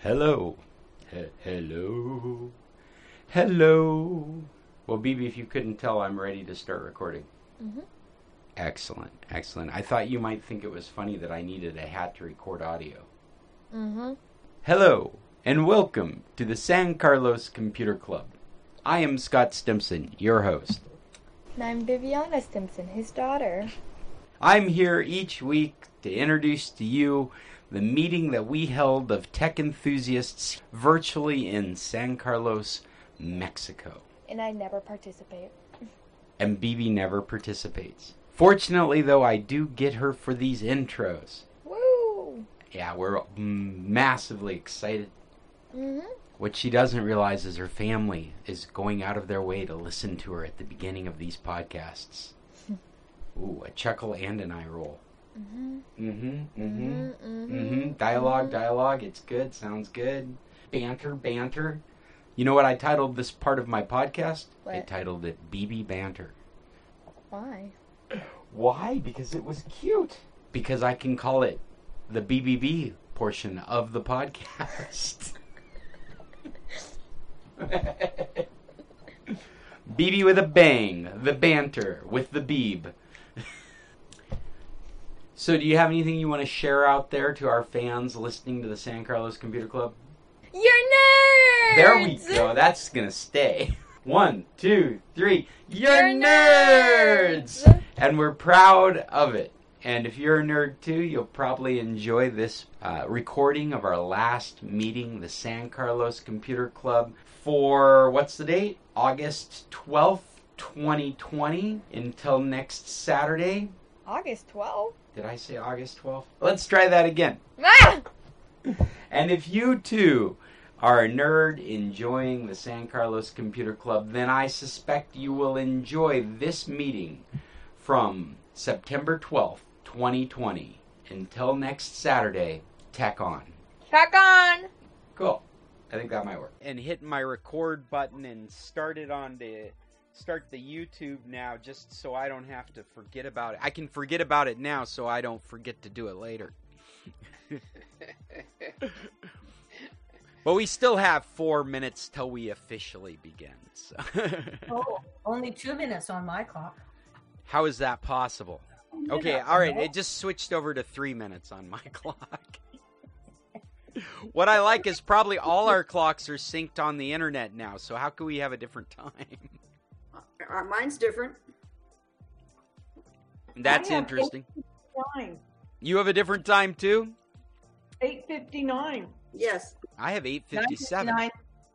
Hello. Hello. Hello. Well, BB, if you couldn't tell, I'm ready to start recording. Mm-hmm. Excellent. Excellent. I thought you might think it was funny that I needed a hat to record audio. Mm-hmm. Hello, and welcome to the San Carlos Computer Club. I am Scott Stimson, your host. And I'm Viviana Stimson, his daughter. I'm here each week to introduce to you the meeting that we held of tech enthusiasts virtually in San Carlos, Mexico. And I never participate. And BB never participates. Fortunately, though, I do get her for these intros. Woo! Yeah, we're massively excited. Mm-hmm. What she doesn't realize is her family is going out of their way to listen to her at the beginning of these podcasts. Ooh, a chuckle and an eye roll. Dialogue, it's good, sounds good. Banter. You know what I titled this part of my podcast? What? I titled it BB Banter. Why? Why? Because it was cute. Because I can call it the BBB portion of the podcast. BB with a bang, the banter with the beeb. So do you have anything you want to share out there to our fans listening to the San Carlos Computer Club? You're nerds! There we go. That's going to stay. 1, 2, 3. You're nerds! And we're proud of it. And if you're a nerd too, you'll probably enjoy this recording of our last meeting, the San Carlos Computer Club, for, what's the date? August 12th, 2020, until next Saturday. August 12th? Did I say August 12th? Let's try that again. Ah! And if you too are a nerd enjoying the San Carlos Computer Club, then I suspect you will enjoy this meeting from September 12th, 2020, until next Saturday. Tech on. Back on! Cool. I think that might work. And hit my record button and start the YouTube now, just so I don't have to forget about it. I can forget about it now, so I don't forget to do it later. But we still have 4 minutes till we officially begin. So. Oh, only 2 minutes on my clock. How is that possible? Okay, all right. It just switched over to 3 minutes on my clock. What I like is probably all our clocks are synced on the internet now, so how can we have a different time? Mine's different. That's interesting. 8:59. You have a different time too? 8:59. Yes. I have 8:57. 9:59.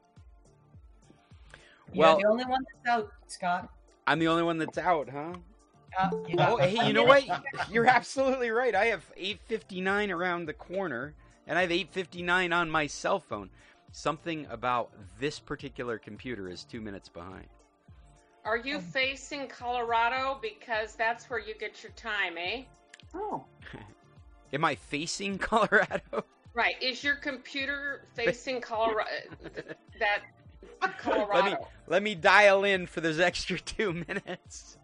Well, You're the only one that's out, Scott. I'm the only one that's out, huh? You got Oh, hey, you know what? You're absolutely right. I have 8:59 around the corner, and I have 8:59 on my cell phone. Something about this particular computer is 2 minutes behind. Are you facing Colorado? Because that's where you get your time, eh? Oh. Am I facing Colorado? Right. Is your computer facing Colorado? Colorado. Let me dial in for those extra 2 minutes.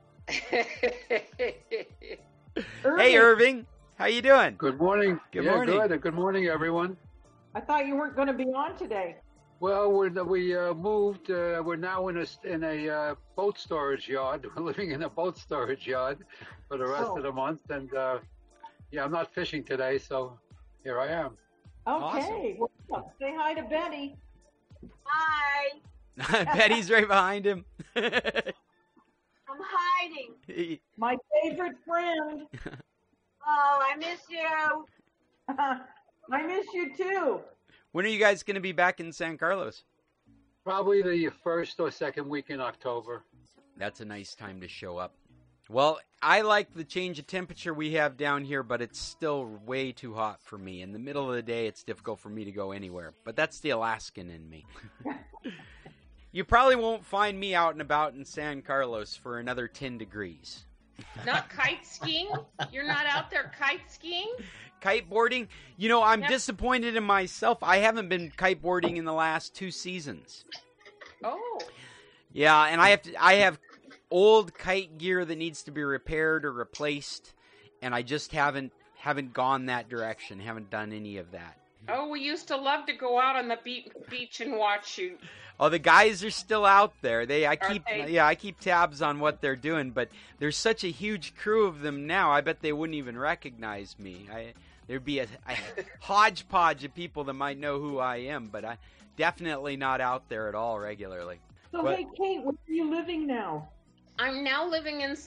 Hey, Irving. How you doing? Good morning. Good Yeah, morning. Good. Good morning, everyone. I thought you weren't going to be on today. Well, we moved. We're now in a boat storage yard. We're living in a boat storage yard for the rest of the month, and I'm not fishing today, so here I am. Okay. Well, say hi to Betty. Hi. Betty's right behind him. I'm hiding. My favorite friend. Oh, I miss you. I miss you too. When are you guys going to be back in San Carlos? Probably the first or second week in October. That's a nice time to show up. Well, I like the change of temperature we have down here, but it's still way too hot for me. In the middle of the day, it's difficult for me to go anywhere. But that's the Alaskan in me. You probably won't find me out and about in San Carlos for another 10 degrees. Not kite skiing? You're not out there kite skiing? Kiteboarding? You know, I'm Yep. disappointed in myself. I haven't been kiteboarding in the last 2 seasons. Oh. Yeah, and I have old kite gear that needs to be repaired or replaced, and I just haven't gone that direction. Haven't done any of that. Oh, we used to love to go out on the beach and watch you. Oh, the guys are still out there. I keep tabs on what they're doing, but there's such a huge crew of them now. I bet they wouldn't even recognize me. There'd be a hodgepodge of people that might know who I am, but I definitely not out there at all regularly. So, hey, Kate, where are you living now? I'm now living in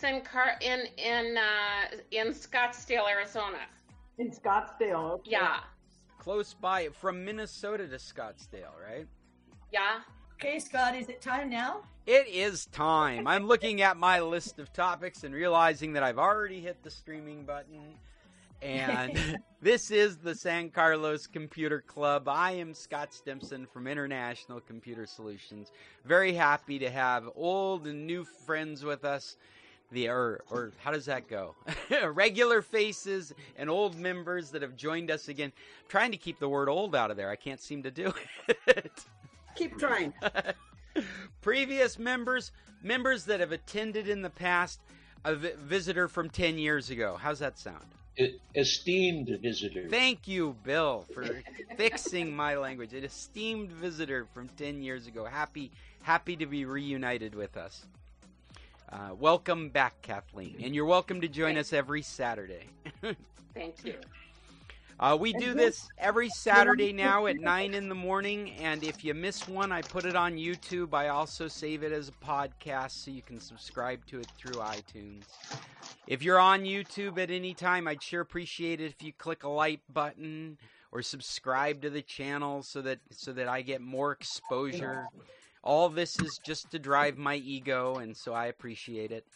in Scottsdale, Arizona. In Scottsdale, okay. Yeah. Close by, from Minnesota to Scottsdale, right? Yeah. Okay, Scott, is it time now? It is time. I'm looking at my list of topics and realizing that I've already hit the streaming button. And this is the San Carlos Computer Club. I am Scott Stimson from International Computer Solutions. Very happy to have old and new friends with us. Or how does that go? Regular faces and old members that have joined us again. I'm trying to keep the word old out of there. I can't seem to do it. Keep trying. Previous members that have attended in the past, a visitor from 10 years ago. How's that sound? Esteemed visitor. Thank you, Bill, for fixing my language. An esteemed visitor from 10 years ago. Happy to be reunited with us. Welcome back, Kathleen. And you're welcome to join us every Saturday. Thank you. We do this every Saturday now at 9 in the morning, and if you miss one, I put it on YouTube. I also save it as a podcast so you can subscribe to it through iTunes. If you're on YouTube at any time, I'd sure appreciate it if you click a like button or subscribe to the channel so that I get more exposure. All this is just to drive my ego, and so I appreciate it.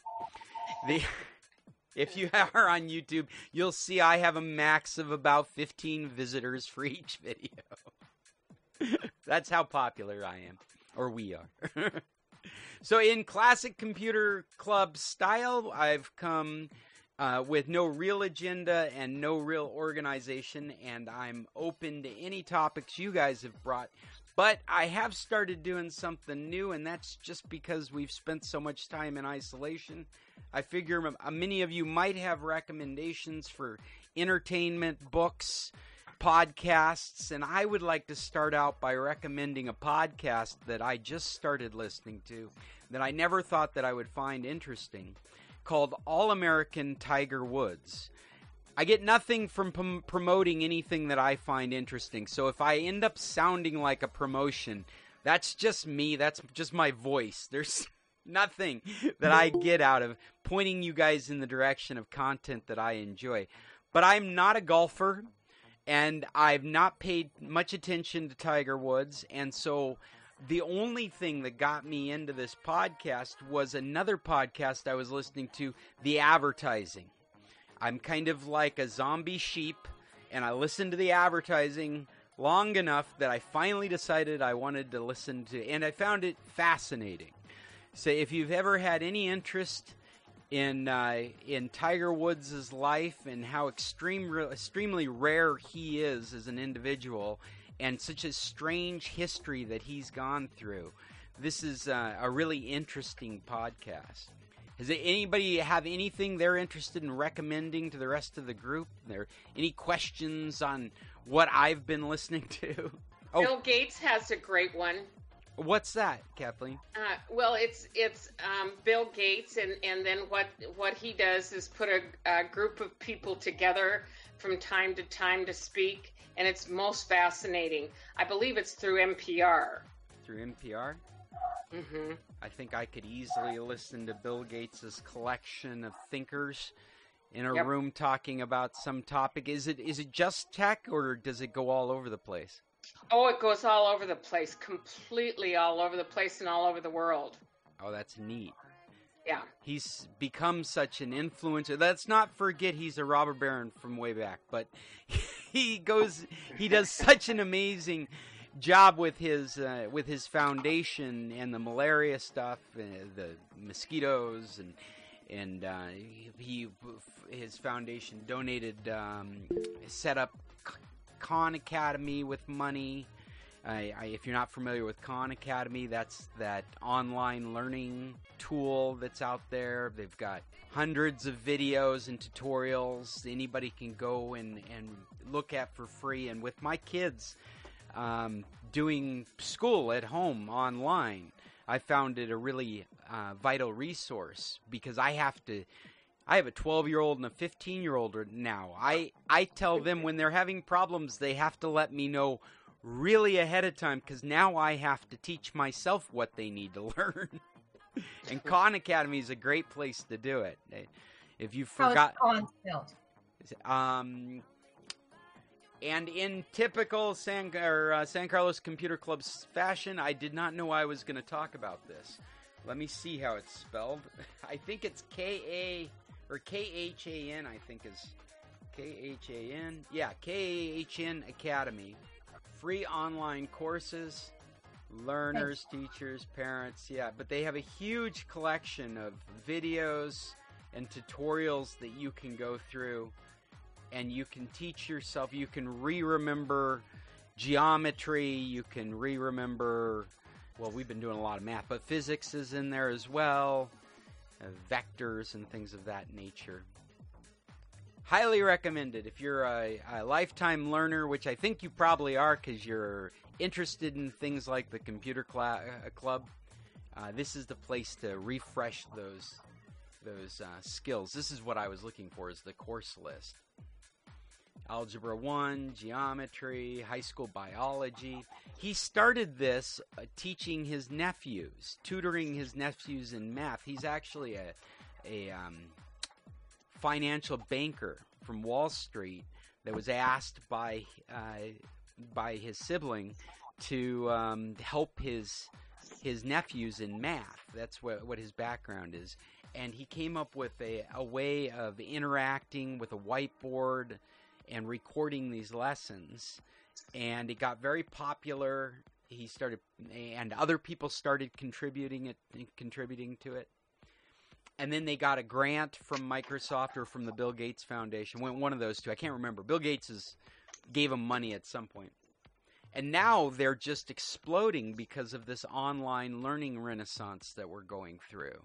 If you are on YouTube, you'll see I have a max of about 15 visitors for each video. That's how popular I am, or we are. So in classic computer club style, I've come with no real agenda and no real organization, and I'm open to any topics you guys have brought. But I have started doing something new, and that's just because we've spent so much time in isolation. I figure many of you might have recommendations for entertainment, books, podcasts, and I would like to start out by recommending a podcast that I just started listening to that I never thought that I would find interesting, called All American Tiger Woods. I get nothing from promoting anything that I find interesting, so if I end up sounding like a promotion, that's just me, that's just my voice. There's nothing that I get out of pointing you guys in the direction of content that I enjoy. But I'm not a golfer, and I've not paid much attention to Tiger Woods, and so the only thing that got me into this podcast was another podcast I was listening to, The Advertising. I'm kind of like a zombie sheep, and I listened to the advertising long enough that I finally decided I wanted to listen to, and I found it fascinating. So if you've ever had any interest in Tiger Woods' life and how extremely rare he is as an individual, and such a strange history that he's gone through, this is a really interesting podcast. Does anybody have anything they're interested in recommending to the rest of the group? There any questions on what I've been listening to? Oh, Bill Gates has a great one. What's that, Kathleen? Well, it's Bill Gates, and then what he does is put a group of people together from time to time to speak, and it's most fascinating. I believe it's through NPR. Through NPR? Mm-hmm. I think I could easily listen to Bill Gates' collection of thinkers in a room talking about some topic. Is it just tech, or does it go all over the place? Oh, it goes all over the place, completely all over the place and all over the world. Oh, that's neat. Yeah. He's become such an influencer. Let's not forget he's a robber baron from way back, but he does such an amazing job with his foundation and the malaria stuff, the mosquitoes, and his foundation donated, set up Khan Academy with money. If you're not familiar with Khan Academy, that's that online learning tool that's out there. They've got hundreds of videos and tutorials. Anybody can go and look at for free. And with my kids doing school at home online, I found it a really vital resource because I have a 12-year-old and a 15-year-old now. I tell them when they're having problems, they have to let me know really ahead of time because now I have to teach myself what they need to learn. And Khan Academy is a great place to do it. If you forgot, How is Khan spelled? And in typical San Carlos Computer Club's fashion, I did not know I was going to talk about this. Let me see how it's spelled. I think it's K-A or K-H-A-N, I think is K-H-A-N. Yeah, K-A-H-N Academy. Free online courses, learners, teachers, parents, yeah. But they have a huge collection of videos and tutorials that you can go through. And you can teach yourself, you can re-remember geometry, you can re-remember, well, we've been doing a lot of math, but physics is in there as well, vectors and things of that nature. Highly recommended if you're a lifetime learner, which I think you probably are because you're interested in things like the computer club. This is the place to refresh those skills. This is what I was looking for, is the course list. Algebra 1, geometry, high school biology. He started this teaching his nephews, tutoring his nephews in math. He's actually a financial banker from Wall Street that was asked by his sibling to help his nephews in math. That's what his background is. And he came up with a way of interacting with a whiteboard and recording these lessons, and it got very popular. He started, and other people started contributing to it. And then they got a grant from Microsoft or from the Bill Gates Foundation. One of those two, I can't remember. Bill Gates gave them money at some point. And now they're just exploding because of this online learning renaissance that we're going through.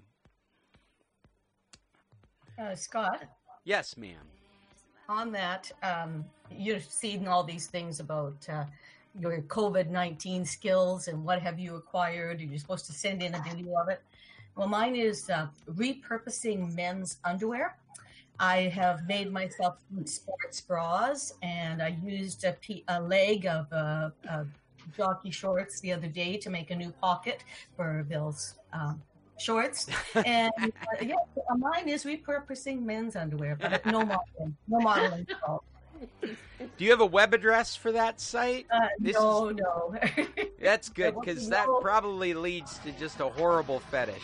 Scott? Yes, ma'am. On that, you've seen all these things about your COVID-19 skills and what have you acquired, and you're supposed to send in a video of it. Well, mine is repurposing men's underwear. I have made myself sports bras, and I used a leg of jockey shorts the other day to make a new pocket for Bill's shorts. And mine is repurposing men's underwear, but no modeling. Do you have a web address for that site? No. That's good, because that probably leads to just a horrible fetish.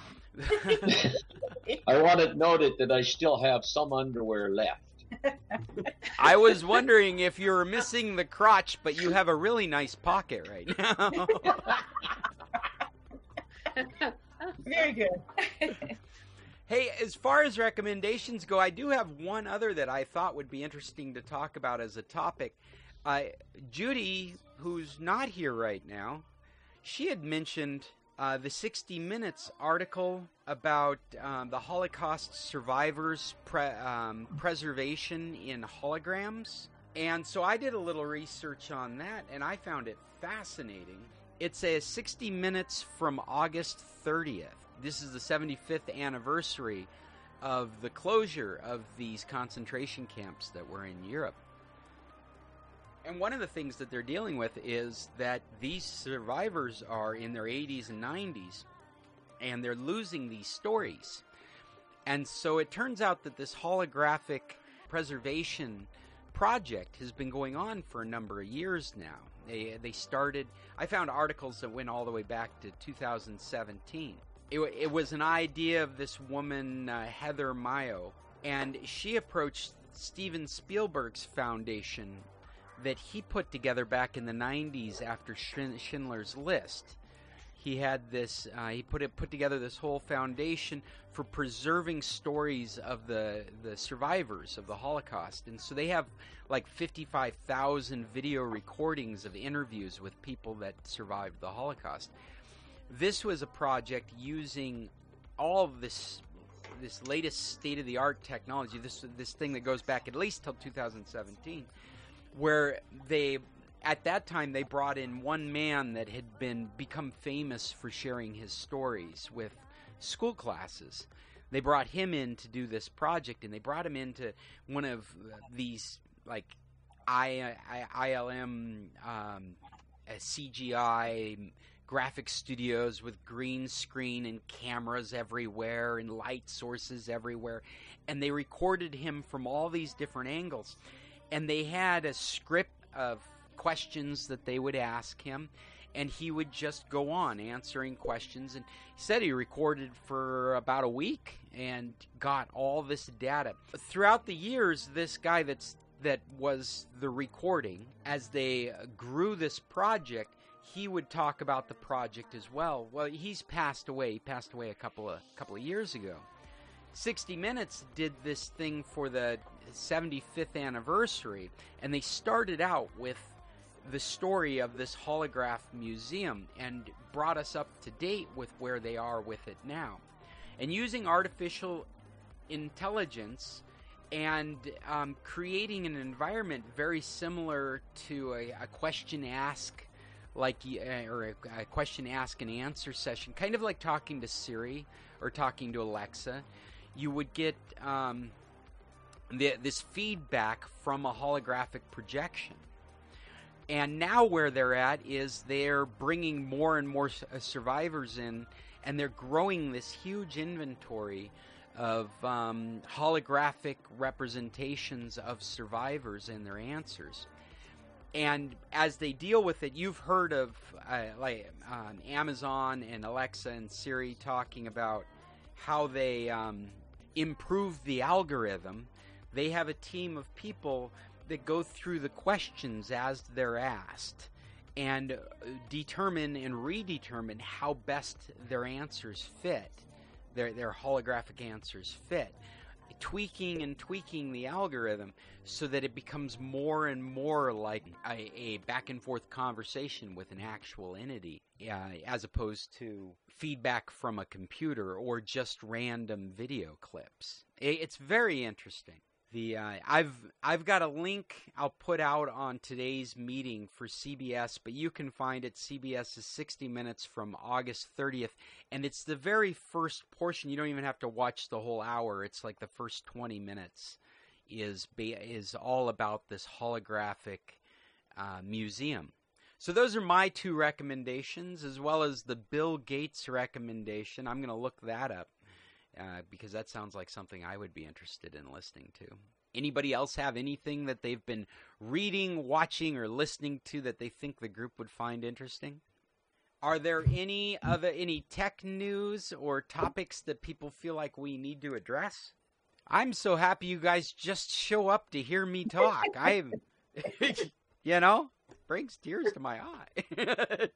I want it noted that I still have some underwear left. I was wondering if you were missing the crotch, but you have a really nice pocket right now. Very good. Hey, as far as recommendations go, I do have one other that I thought would be interesting to talk about as a topic. Judy, who's not here right now, she had mentioned the 60 Minutes article about the Holocaust survivors' preservation in holograms. And so I did a little research on that, and I found it fascinating. It's a 60 Minutes from August 30th. This is the 75th anniversary of the closure of these concentration camps that were in Europe. And one of the things that they're dealing with is that these survivors are in their 80s and 90s, and they're losing these stories. And so it turns out that this holographic preservation project has been going on for a number of years now. They started, I found articles that went all the way back to 2017. It was an idea of this woman, Heather Mayo, and she approached Steven Spielberg's foundation that he put together back in the 90s after Schindler's List. He had this, he put together this whole foundation for preserving stories of the survivors of the Holocaust. And so they have like 55,000 video recordings of interviews with people that survived the Holocaust. This was a project using all of this latest state-of-the-art technology, this thing that goes back at least till 2017. where at that time they brought in one man that had become famous for sharing his stories with school classes. They brought him in to do this project, and they brought him into one of these like ILM CGI graphic studios with green screen and cameras everywhere and light sources everywhere, and they recorded him from all these different angles, and they had a script of questions that they would ask him, and he would just go on answering questions. And he said he recorded for about a week and got all this data. Throughout the years, this guy that was the recording, as they grew this project, he would talk about the project as well. Well, he's passed away. He passed away a couple of years ago. 60 Minutes did this thing for the 75th anniversary, and they started out with the story of this holograph museum and brought us up to date with where they are with it now. And using artificial intelligence and creating an environment very similar to a question ask, or a question ask and answer session, kind of like talking to Siri or talking to Alexa. You would get this feedback from a holographic projection. And now where they're at is they're bringing more and more survivors in, and they're growing this huge inventory of holographic representations of survivors and their answers. And as they deal with it, you've heard of Amazon and Alexa and Siri talking about how they improve the algorithm. They have a team of people that go through the questions as they're asked and determine and redetermine how best their answers fit, their holographic answers fit, tweaking and tweaking the algorithm so that it becomes more and more like a back and forth conversation with an actual entity, as opposed to feedback from a computer or just random video clips. It's very interesting. I've got a link I'll put out on today's meeting for CBS, but you can find it. CBS's 60 Minutes from August 30th, and it's the very first portion. You don't even have to watch the whole hour. It's like the first 20 minutes is all about this holographic museum. So those are my two recommendations, as well as the Bill Gates recommendation. I'm going to look that up. Because that sounds like something I would be interested in listening to. Anybody else have anything that they've been reading, watching, or listening to that they think the group would find interesting? Are there any tech news or topics that people feel like we need to address? I'm so happy you guys just show up to hear me talk. Brings tears to my eye.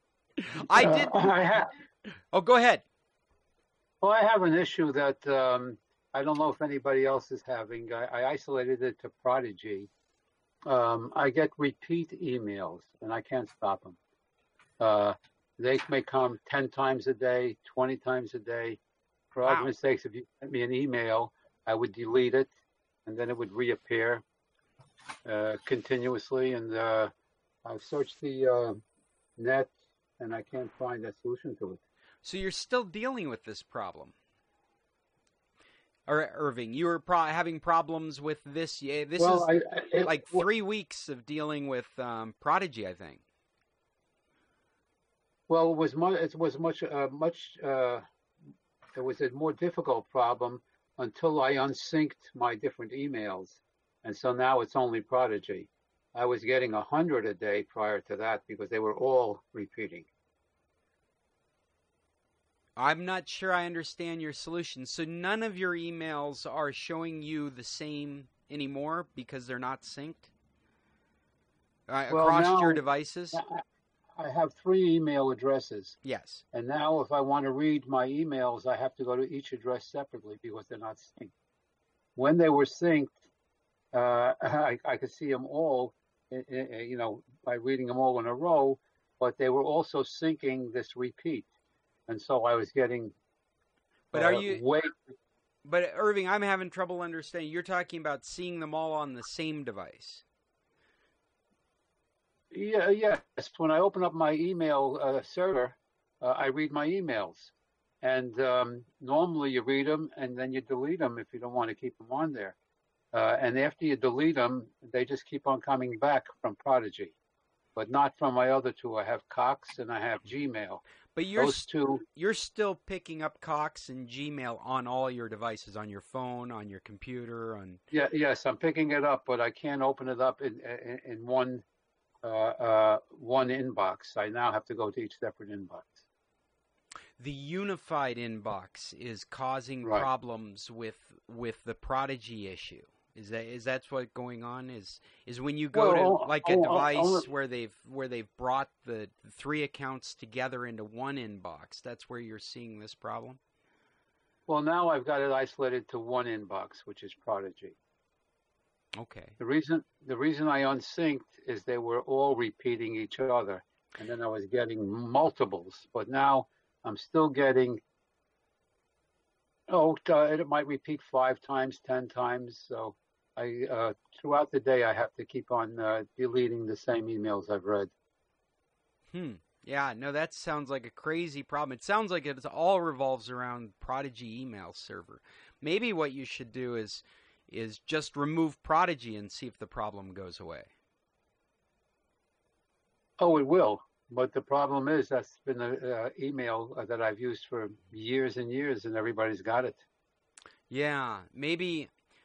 Oh, go ahead. Well, I have an issue that I don't know if anybody else is having. I isolated it to Prodigy. I get repeat emails, and I can't stop them. They may come 10 times a day, 20 times a day. For argument's sake, if you sent me an email, I would delete it, and then it would reappear continuously. And I've searched the net, and I can't find a solution to it. So you're still dealing with this problem. Or Irving, you were having problems with this. Yeah, this is 3 weeks of dealing with Prodigy, I think. Well, it was a more difficult problem until I unsynced my different emails, and so now it's only Prodigy. I was getting 100 a day prior to that because they were all repeating. I'm not sure I understand your solution. So none of your emails are showing you the same anymore because they're not synced across your devices? I have 3 email addresses. Yes. And now if I want to read my emails, I have to go to each address separately because they're not synced. When they were synced, I could see them all, by reading them all in a row, but they were also syncing this repeat. And so I was getting But Irving, I'm having trouble understanding. You're talking about seeing them all on the same device. Yeah, yes. When I open up my email server, I read my emails, and normally you read them and then you delete them if you don't want to keep them on there. And after you delete them, they just keep on coming back from Prodigy, but not from my other two. I have Cox and I have Gmail. But Those two, you're still picking up Cox and Gmail on all your devices, on your phone, on your computer, on. yeah, yes, I'm picking it up, but I can't open it up in one inbox. I now have to go to each separate inbox. The unified inbox is causing Right. problems with the Prodigy issue. Is that's what going on? Is when you go to like a device where they've brought the three accounts together into one inbox, that's where you're seeing this problem? Well, now I've got it isolated to one inbox, which is Prodigy. Okay. The reason I unsynced is they were all repeating each other, and then I was getting multiples. But now I'm still getting. It might repeat 5 times, 10 times. So I throughout the day I have to keep on deleting the same emails I've read. Yeah, no, that sounds like a crazy problem. It sounds like it all revolves around Prodigy email server. Maybe what you should do is just remove Prodigy and see if the problem goes away. Oh, it will. But the problem is that's been an email that I've used for years and years, and everybody's got it. Yeah, maybe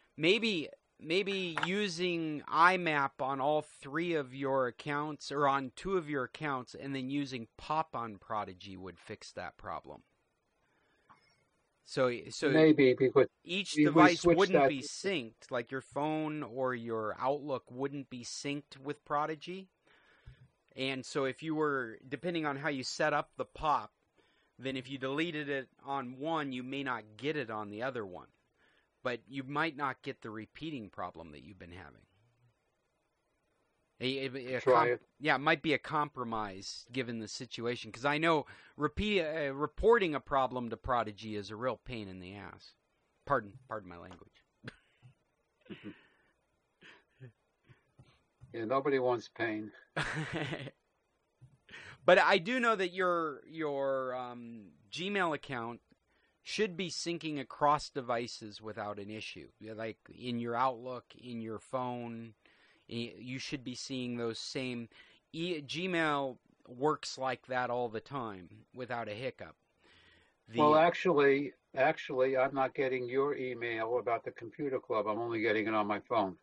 using IMAP on all 3 of your accounts or on 2 of your accounts, and then using POP on Prodigy would fix that problem. So Maybe because each we device switched wouldn't that. be synced, like your phone or your Outlook wouldn't be synced with Prodigy. And so if you were, depending on how you set up the POP, then if you deleted it on one, you may not get it on the other one. But you might not get the repeating problem that you've been having. Try it. Yeah, it might be a compromise given the situation. Because I know reporting a problem to Prodigy is a real pain in the ass. Pardon my language. Yeah, nobody wants pain. But I do know that your Gmail account should be syncing across devices without an issue. Like in your Outlook, in your phone, you should be seeing those same. Gmail works like that all the time without a hiccup. Well, actually, I'm not getting your email about the computer club. I'm only getting it on my phone.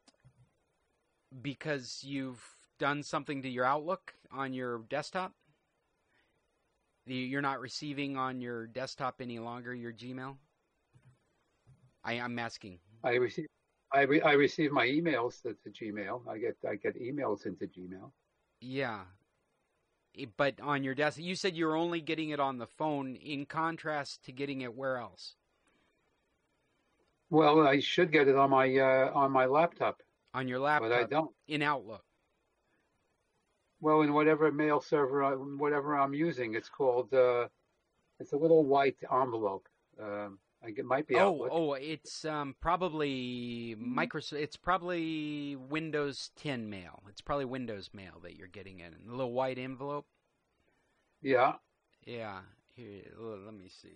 Because you've done something to your Outlook on your desktop? You're not receiving on your desktop any longer your Gmail? I'm asking. I receive my emails to Gmail. I get emails into Gmail. Yeah. But on your desktop, you said you were only getting it on the phone in contrast to getting it where else? Well, I should get it on my laptop. On your laptop? But I don't. In Outlook? Well, in whatever mail server, whatever I'm using, it's called, it's a little white envelope. It might be Outlook. Oh, it's probably Microsoft. It's probably Windows 10 mail. It's probably Windows mail that you're getting in a little white envelope. Yeah. Yeah. Here, let me see.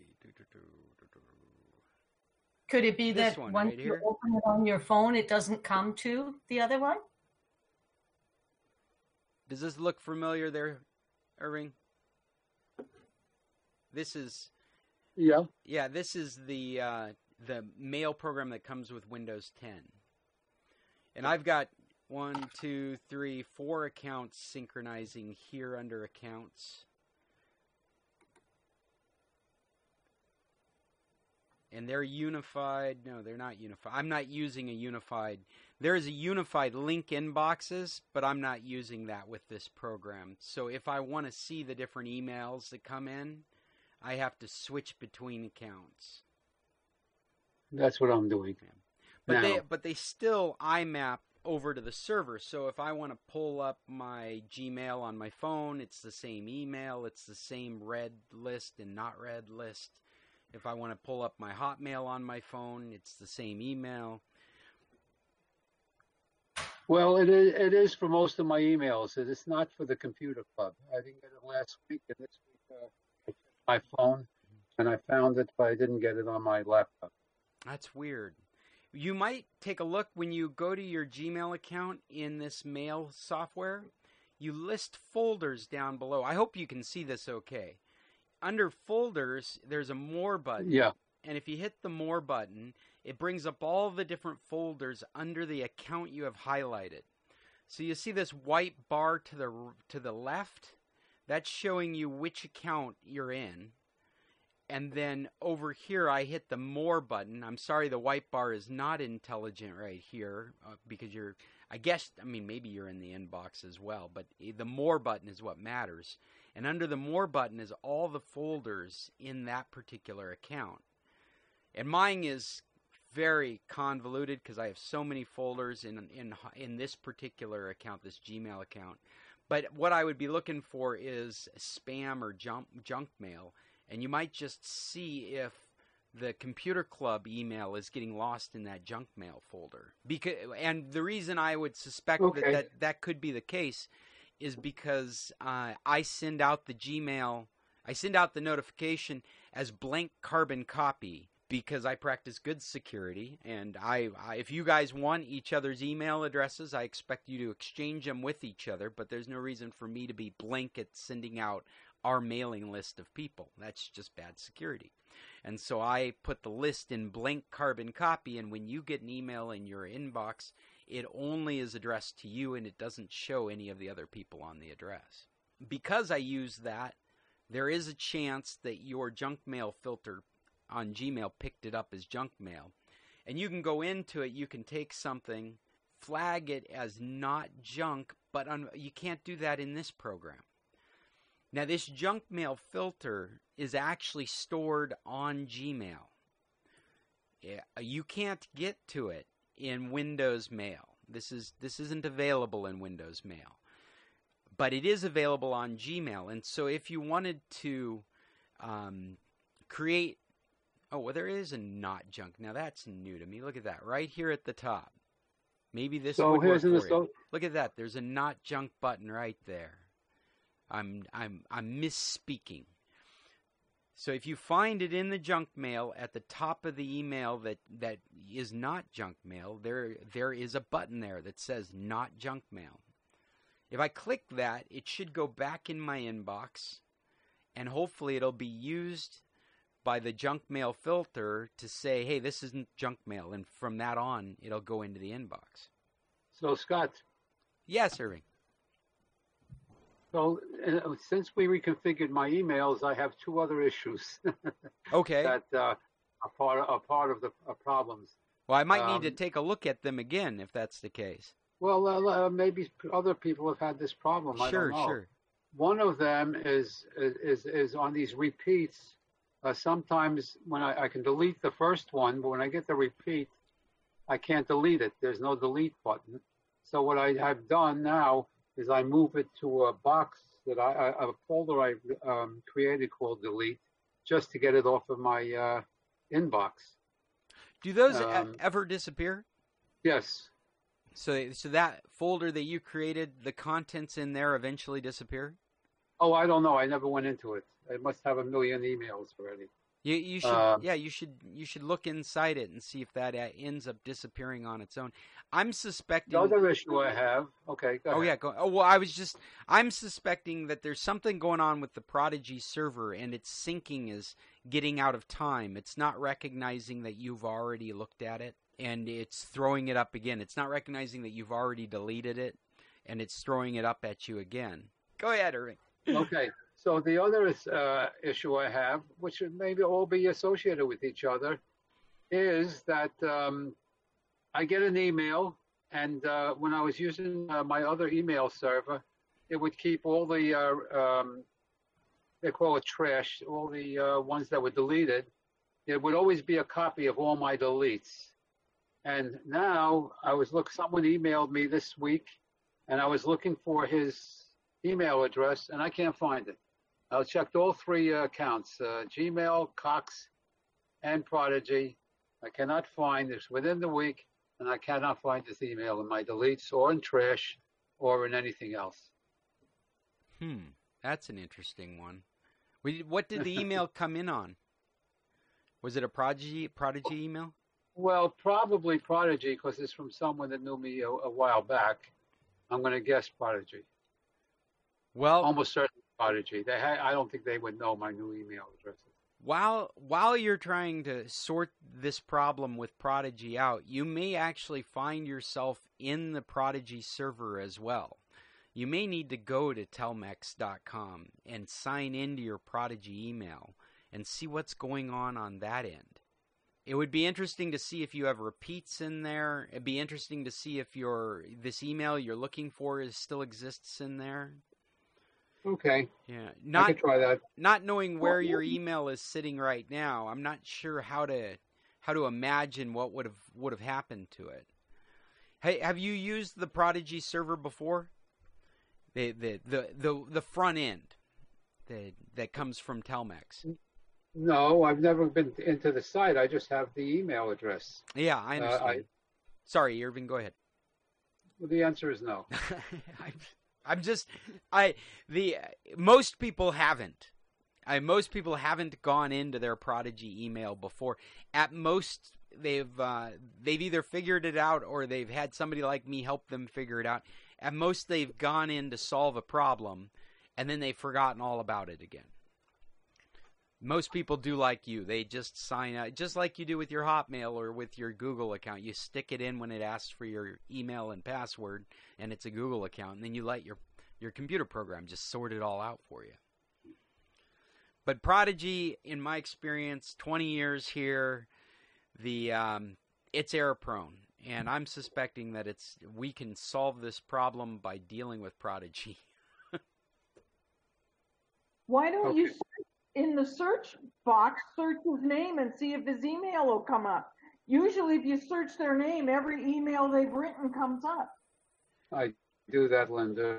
Could it be This that one once right you here? open it on your phone, it doesn't come to the other one? Does this look familiar there, Irving? This is. Yeah. Yeah, this is the mail program that comes with Windows 10. And I've got 1, 2, 3, 4 accounts synchronizing here under accounts. And they're unified. No, they're not unified. I'm not using a unified. There is a unified link inboxes, but I'm not using that with this program. So if I want to see the different emails that come in, I have to switch between accounts. That's what I'm doing. But they still IMAP over to the server. So if I want to pull up my Gmail on my phone, it's the same email. It's the same read list and not read list. If I want to pull up my Hotmail on my phone, it's the same email. Well, it is for most of my emails. It is not for the computer club. I didn't get it last week, and this week I checked my phone and I found it, but I didn't get it on my laptop. That's weird. You might take a look when you go to your Gmail account in this mail software. You list folders down below. I hope you can see this okay. Under folders, there's a More button. Yeah. And if you hit the More button, it brings up all the different folders under the account you have highlighted. So you see this white bar to the left? That's showing you which account you're in. And then over here, I hit the More button. I'm sorry, the white bar is not intelligent right here because maybe you're in the inbox as well, but the More button is what matters. And under the More button is all the folders in that particular account. And mine is very convoluted because I have so many folders in this particular account, this Gmail account. But what I would be looking for is spam or junk mail. And you might just see if the computer club email is getting lost in that junk mail folder. And the reason I would suspect that could be the case is because I send out the notification as blank carbon copy because I practice good security. And if you guys want each other's email addresses, I expect you to exchange them with each other, but there's no reason for me to be blanket sending out our mailing list of people. That's just bad security. And so I put the list in blank carbon copy, and when you get an email in your inbox, it only is addressed to you and it doesn't show any of the other people on the address. Because I use that, there is a chance that your junk mail filter on Gmail picked it up as junk mail. And you can go into it, you can take something, flag it as not junk, but you can't do that in this program. Now, this junk mail filter is actually stored on Gmail. You can't get to it in Windows Mail. This isn't available in Windows Mail. But it is available on Gmail. And so if you wanted to create... Oh, well, there is a not junk. Now, that's new to me. Look at that right here at the top. Maybe this would work for you. Look at that. There's a not junk button right there. I'm misspeaking. So if you find it in the junk mail at the top of the email that is not junk mail, there is a button there that says not junk mail. If I click that, it should go back in my inbox, and hopefully it'll be used by the junk mail filter to say, hey, this isn't junk mail, and from that on, it'll go into the inbox. So, Scott. Yes, Irving. So, since we reconfigured my emails, I have two other issues. Okay. That are part of the problems. Well, I might need to take a look at them again if that's the case. Well, maybe other people have had this problem. I don't know. Sure. One of them is on these repeats. Sometimes when I can delete the first one, but when I get the repeat, I can't delete it. There's no delete button. So what I have done now is I move it to a box that a folder I created called delete, just to get it off of my inbox. Do those ever disappear? Yes. So that folder that you created, the contents in there eventually disappear? Oh, I don't know. I never went into it. I must have 1 million emails already. You should you should look inside it and see if that ends up disappearing on its own. I'm suspecting the other issue I have. Okay, go ahead. Oh yeah, oh well, I'm suspecting that there's something going on with the Prodigy server and its syncing is getting out of time. It's not recognizing that you've already looked at it and it's throwing it up again. It's not recognizing that you've already deleted it and it's throwing it up at you again. Go ahead, Irving. Okay. So the other issue I have, which should maybe all be associated with each other, is that I get an email, and when I was using my other email server, it would keep all the, they call it trash, all the ones that were deleted. It would always be a copy of all my deletes. And now someone emailed me this week, and I was looking for his email address, and I can't find it. I checked all three accounts, Gmail, Cox, and Prodigy. I cannot find this within the week. and I cannot find this email in my deletes or in trash or in anything else. That's an interesting one. What did the email come in on? Was it a Prodigy email? Well, probably Prodigy, because it's from someone that knew me a while back. I'm going to guess Prodigy. Well, almost certainly Prodigy. I don't think they would know my new email addresses. While you're trying to sort this problem with Prodigy out, you may actually find yourself in the Prodigy server as well. You may need to go to telmex.com and sign into your Prodigy email and see what's going on that end. It would be interesting to see if you have repeats in there. It'd be interesting to see if this email you're looking for still exists in there. Okay. Yeah. I could try that. Not knowing where your email is sitting right now, I'm not sure how to imagine what would have happened to it. Hey, have you used the Prodigy server before? The front end that comes from Telmex. No, I've never been into the site. I just have the email address. Yeah, I understand. Sorry, Irving, go ahead. Well, the answer is no. Most people haven't. Most people haven't gone into their Prodigy email before. At most, they've either figured it out or they've had somebody like me help them figure it out. At most, they've gone in to solve a problem, and then they've forgotten all about it again. Most people do like you. They just sign up, just like you do with your Hotmail or with your Google account. You stick it in when it asks for your email and password, and it's a Google account, and then you let your computer program just sort it all out for you. But Prodigy, in my experience, 20 years here, it's error-prone, and I'm suspecting that we can solve this problem by dealing with Prodigy. Why don't you in the search box, search his name and see if his email will come up? Usually if you search their name, every email they've written comes up. I do that, Linda.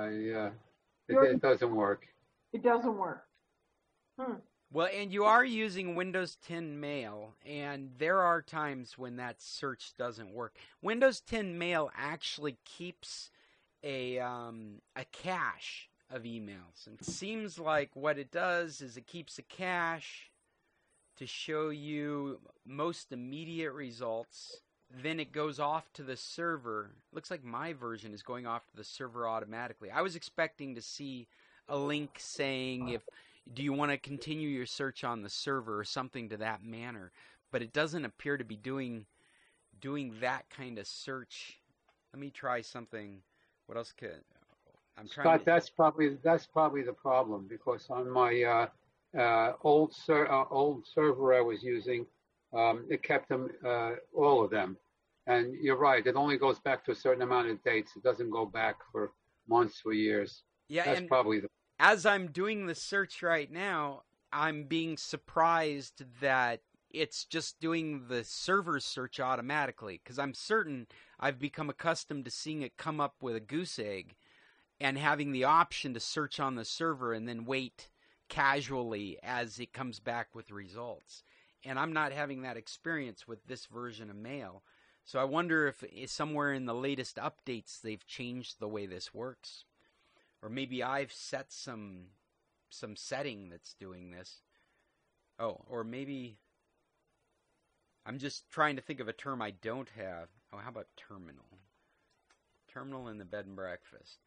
It doesn't work. It doesn't work. Well, and you are using Windows 10 Mail, and there are times when that search doesn't work. Windows 10 Mail actually keeps a cache of emails. And it seems like what it does is it keeps a cache to show you most immediate results. Then it goes off to the server. Looks like my version is going off to the server automatically. I was expecting to see a link saying do you want to continue your search on the server or something to that manner. But it doesn't appear to be doing that kind of search. Let me try something. What else could Scott, that's probably the problem, because on my old server I was using, it kept them all of them, and you're right. It only goes back to a certain amount of dates. It doesn't go back for months or years. Yeah, that's probably the. As I'm doing the search right now, I'm being surprised that it's just doing the server search automatically, because I'm certain I've become accustomed to seeing it come up with a goose egg and having the option to search on the server and then wait casually as it comes back with results. And I'm not having that experience with this version of Mail. So I wonder if somewhere in the latest updates they've changed the way this works. Or maybe I've set some setting that's doing this. Oh, or maybe I'm just trying to think of a term I don't have. Oh, how about terminal? Terminal in the bed and breakfast.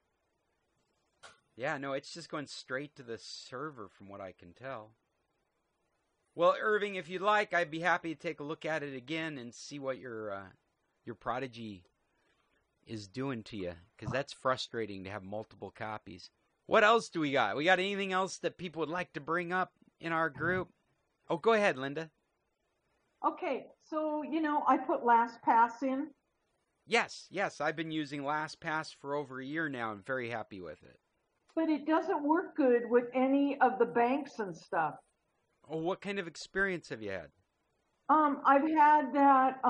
Yeah, no, it's just going straight to the server from what I can tell. Well, Irving, if you'd like, I'd be happy to take a look at it again and see what your Prodigy is doing to you, because that's frustrating to have multiple copies. What else do we got? We got anything else that people would like to bring up in our group? Oh, go ahead, Linda. Okay, so, I put LastPass in. Yes, I've been using LastPass for over a year now. I'm very happy with it. But it doesn't work good with any of the banks and stuff. Oh, what kind of experience have you had? I've had that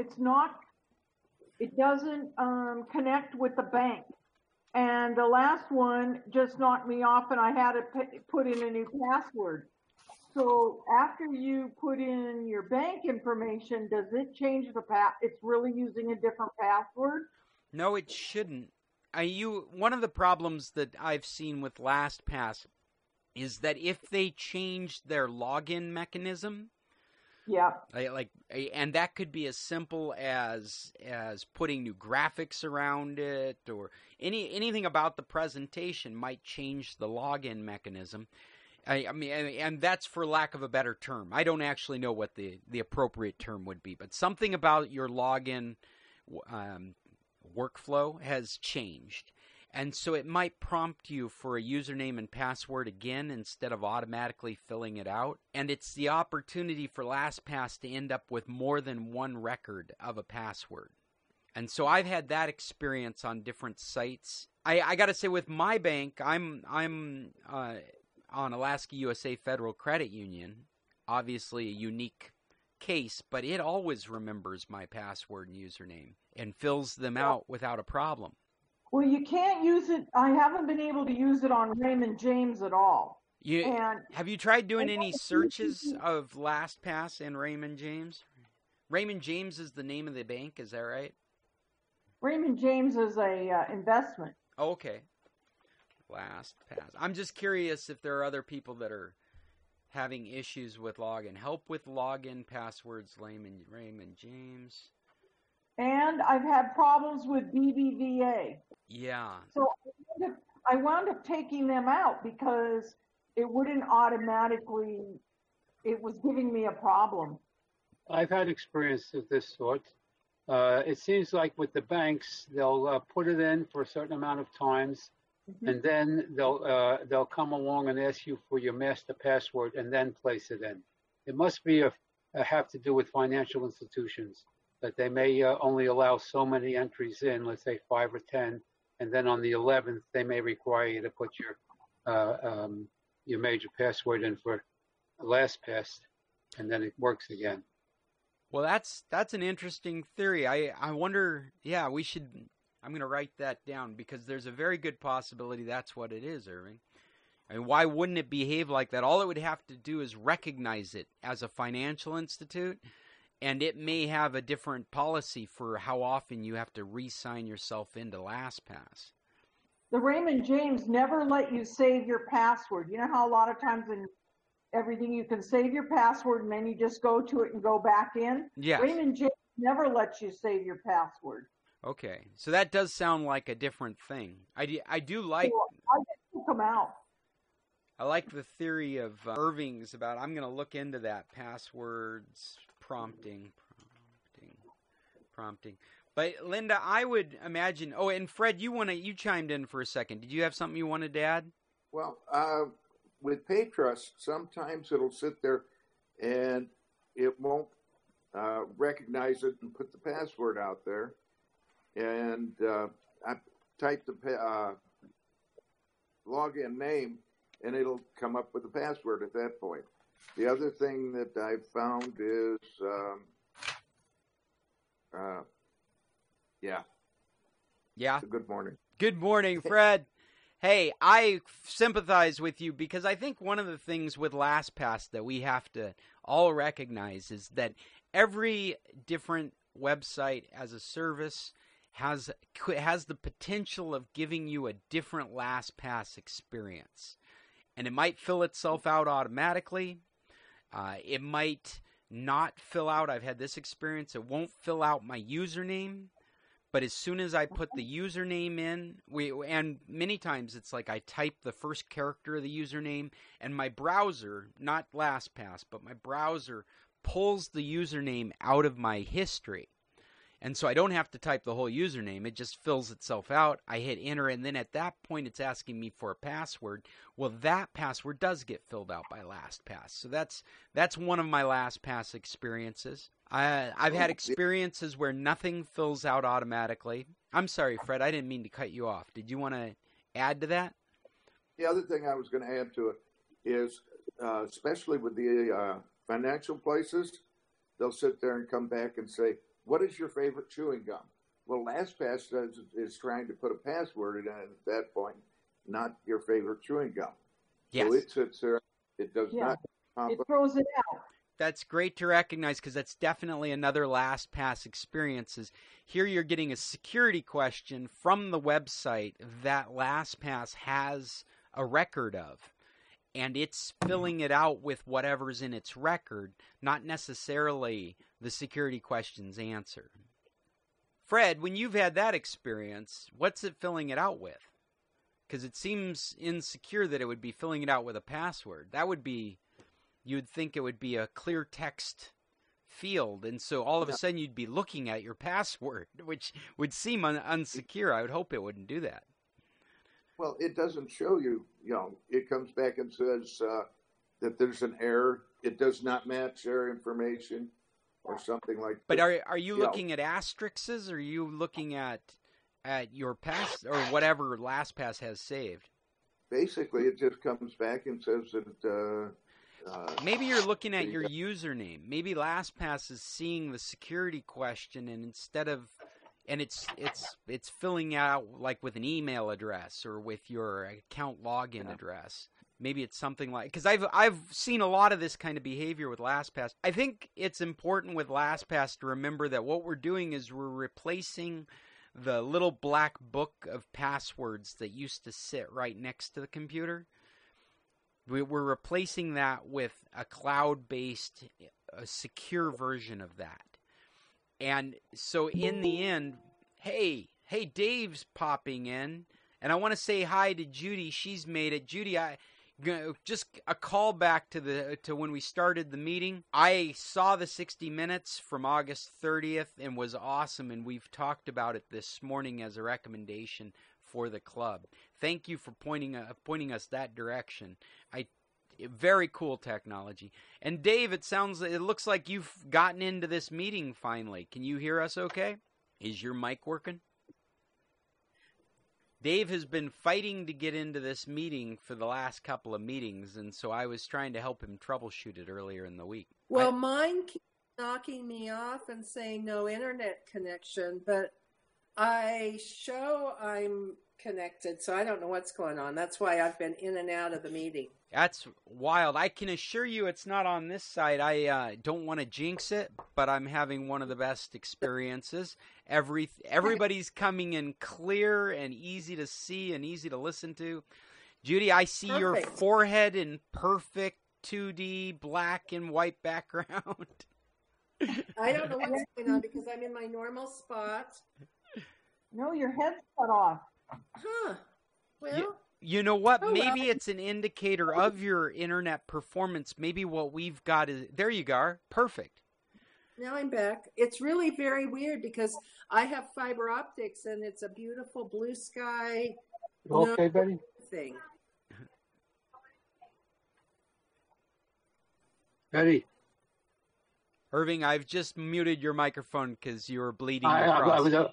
it doesn't connect with the bank. And the last one just knocked me off, and I had to put in a new password. So after you put in your bank information, does it change the It's really using a different password? No, it shouldn't. One of the problems that I've seen with LastPass is that if they change their login mechanism, Yeah. and that could be as simple as putting new graphics around it, or anything about the presentation might change the login mechanism. I mean, and that's for lack of a better term. I don't actually know what the appropriate term would be, but something about your login workflow has changed. And so it might prompt you for a username and password again instead of automatically filling it out. And it's the opportunity for LastPass to end up with more than one record of a password. And so I've had that experience on different sites. I got to say, with my bank, I'm on Alaska USA Federal Credit Union, obviously a unique case, but it always remembers my password and username and fills them out without a problem. Well, you can't use it. I haven't been able to use it on Raymond James at all. Have you tried doing any searches of LastPass and Raymond James? Raymond James is the name of the bank, is that right? Raymond James is a investment. Okay. LastPass. I'm just curious if there are other people that are having issues with login. Help with login passwords, Raymond James. And I've had problems with BBVA. Yeah. So I wound up taking them out because it wouldn't automatically, it was giving me a problem. I've had experience of this sort. It seems like with the banks, they'll put it in for a certain amount of times, and then they'll come along and ask you for your master password and then place it in. It must be have to do with financial institutions, that they may only allow so many entries in, let's say 5 or 10, and then on the 11th they may require you to put your major password in for LastPass, and then it works again. Well, that's an interesting theory. I wonder. Yeah, we should. I'm going to write that down because there's a very good possibility that's what it is, Irving. I mean, why wouldn't it behave like that? All it would have to do is recognize it as a financial institute, and it may have a different policy for how often you have to re-sign yourself into LastPass. The Raymond James never let you save your password. You know how a lot of times in everything you can save your password and then you just go to it and go back in? Yes. Raymond James never lets you save your password. Okay, so that does sound like a different thing. I do like. So I just took them out. I like the theory of Irving's about. I'm going to look into that passwords prompting. But Linda, I would imagine. Oh, and Fred, you chimed in for a second. Did you have something you wanted to add? Well, with PayTrust, sometimes it'll sit there and it won't recognize it and put the password out there. And I type the login name, and it'll come up with the password at that point. The other thing that I've found is, Yeah. Good morning. Good morning, Fred. Hey, I sympathize with you because I think one of the things with LastPass that we have to all recognize is that every different website as a service has the potential of giving you a different LastPass experience. And it might fill itself out automatically. It might not fill out. I've had this experience. It won't fill out my username. But as soon as I put the username in, and many times it's like I type the first character of the username, and my browser, not LastPass, but my browser pulls the username out of my history. And so I don't have to type the whole username. It just fills itself out. I hit enter, and then at that point it's asking me for a password. Well, that password does get filled out by LastPass. So that's one of my LastPass experiences. I've had experiences where nothing fills out automatically. I'm sorry, Fred, I didn't mean to cut you off. Did you want to add to that? The other thing I was going to add to it is, especially with the financial places, they'll sit there and come back and say, what is your favorite chewing gum? Well, LastPass is trying to put a password in at that point, not your favorite chewing gum. Yes. So it sits there. It does not It throws it out. That's great to recognize because that's definitely another LastPass experience. Is here you're getting a security question from the website that LastPass has a record of, and it's filling it out with whatever's in its record, not necessarily the security question's answer. Fred, when you've had that experience, what's it filling it out with? Because it seems insecure that it would be filling it out with a password. That would be, you would think it would be a clear text field, and so all of a sudden you'd be looking at your password, which would seem unsecure. I would hope it wouldn't do that. Well, it doesn't show you, it comes back and says that there's an error. It does not match their information or something like that. But are you looking at asterisks, or are you looking at your pass or whatever LastPass has saved? Basically, it just comes back and says that... maybe you're looking at your username. Maybe LastPass is seeing the security question, and instead of... And it's filling out like with an email address or with your account login address. Maybe it's something like, because I've seen a lot of this kind of behavior with LastPass. I think it's important with LastPass to remember that what we're doing is we're replacing the little black book of passwords that used to sit right next to the computer. We're replacing that with a cloud-based, a secure version of that. And so in the end, hey, Dave's popping in, and I want to say hi to Judy. She's made it. Judy, just a call back to when we started the meeting. I saw the 60 Minutes from August 30th and was awesome, and we've talked about it this morning as a recommendation for the club. Thank you for pointing us that direction. Very cool technology. And Dave, it looks like you've gotten into this meeting finally. Can you hear us okay? Is your mic working? Dave has been fighting to get into this meeting for the last couple of meetings, and so I was trying to help him troubleshoot it earlier in the week. Well, mine keeps knocking me off and saying no internet connection, but I show I'm connected, so I don't know what's going on. That's why I've been in and out of the meeting. That's wild. I can assure you it's not on this side. I don't want to jinx it, but I'm having one of the best experiences. Everybody's coming in clear and easy to see and easy to listen to. Judy, I see your forehead in perfect 2D black and white background. I don't know what's going on because I'm in my normal spot. No, your head's cut off. Huh. Well... You know what? Maybe it's an indicator of your internet performance. Maybe what we've got is... There you go. Perfect. Now I'm back. It's really very weird because I have fiber optics and it's a beautiful blue sky Okay, Betty? thing. Betty? Irving, I've just muted your microphone because you were bleeding across.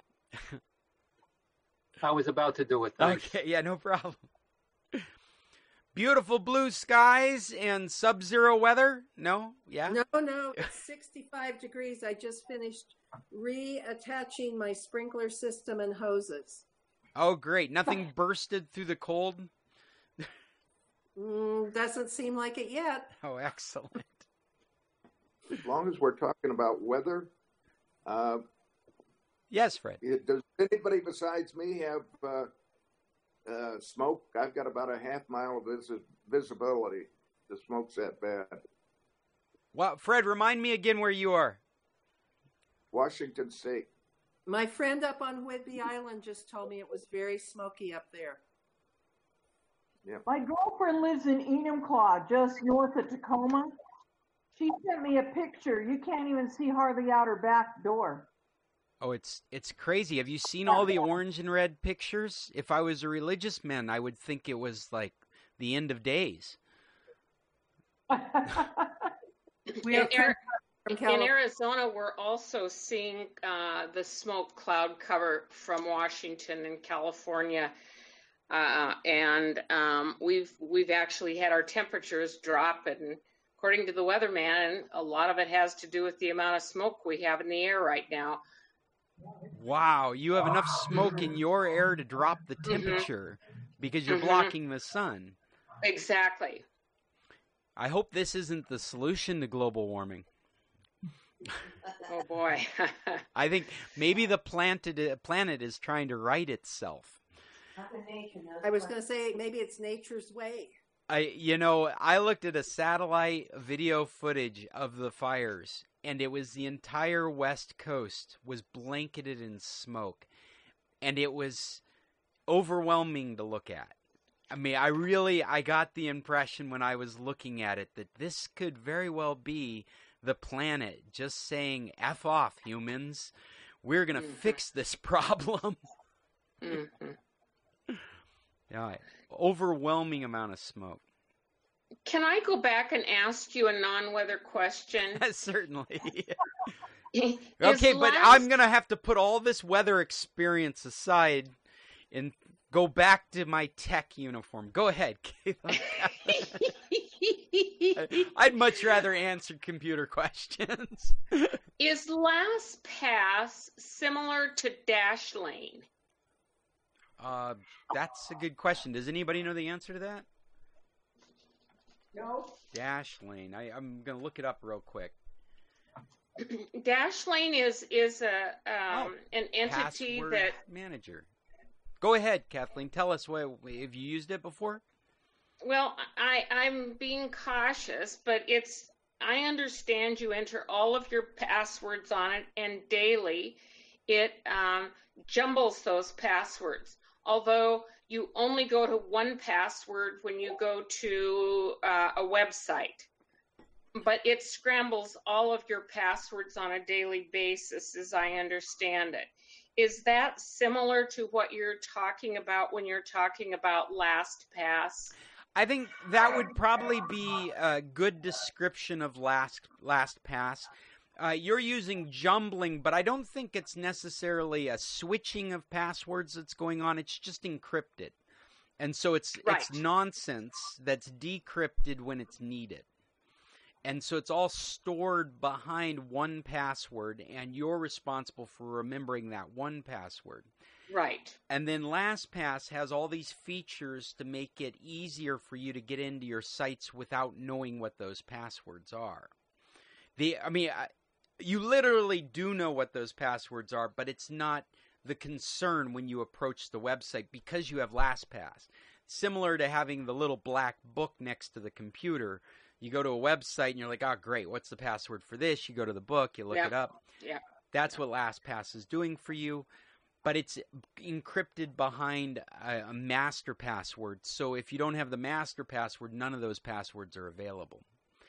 I was about to do it. Thanks. Okay, yeah, no problem. Beautiful blue skies and sub-zero weather? No? Yeah? No. It's 65 degrees. I just finished reattaching my sprinkler system and hoses. Oh, great. Nothing bursted through the cold? Doesn't seem like it yet. Oh, excellent. As long as we're talking about weather... Yes, Fred. Does anybody besides me have smoke? I've got about a half mile of visibility. The smoke's that bad. Well, Fred, remind me again where you are. Washington State. My friend up on Whidbey Island just told me it was very smoky up there. Yeah. My girlfriend lives in Enumclaw, just north of Tacoma. She sent me a picture. You can't even see hardly out her back door. Oh, it's crazy. Have you seen all the orange and red pictures? If I was a religious man, I would think it was like the end of days. In Arizona, we're also seeing the smoke cloud cover from Washington and California, and we've actually had our temperatures drop. And according to the weatherman, a lot of it has to do with the amount of smoke we have in the air right now. Wow, you have enough smoke in your air to drop the temperature because you're blocking the sun. Exactly. I hope this isn't the solution to global warming. Oh boy. I think maybe the planet is trying to right itself. I was going to say maybe it's nature's way. I looked at a satellite video footage of the fires, and it was the entire West Coast was blanketed in smoke, and it was overwhelming to look at. I mean, I got the impression when I was looking at it that this could very well be the planet just saying, F off, humans. We're going to fix this problem. Yeah, overwhelming amount of smoke. Can I go back and ask you a non-weather question? Certainly. Okay, but I'm going to have to put all this weather experience aside and go back to my tech uniform. Go ahead, Kayla. I'd much rather answer computer questions. Is LastPass similar to Dashlane? That's a good question. Does anybody know the answer to that? No. Dashlane. I'm going to look it up real quick. Dashlane is an entity Password that manager. Go ahead, Kathleen. Tell us have you used it before? Well, I'm being cautious, but I understand you enter all of your passwords on it, and daily it jumbles those passwords. Although you only go to one password when you go to a website. But it scrambles all of your passwords on a daily basis, as I understand it. Is that similar to what you're talking about when you're talking about LastPass? I think that would probably be a good description of LastPass. You're using jumbling, but I don't think it's necessarily a switching of passwords that's going on. It's just encrypted. And so it's nonsense that's decrypted when it's needed. And so it's all stored behind one password, and you're responsible for remembering that one password. Right. And then LastPass has all these features to make it easier for you to get into your sites without knowing what those passwords are. You literally do know what those passwords are, but it's not the concern when you approach the website because you have LastPass. Similar to having the little black book next to the computer. You go to a website and you're like, oh, great, what's the password for this? You go to the book, you look it up. Yeah. That's what LastPass is doing for you. But it's encrypted behind a master password. So if you don't have the master password, none of those passwords are available.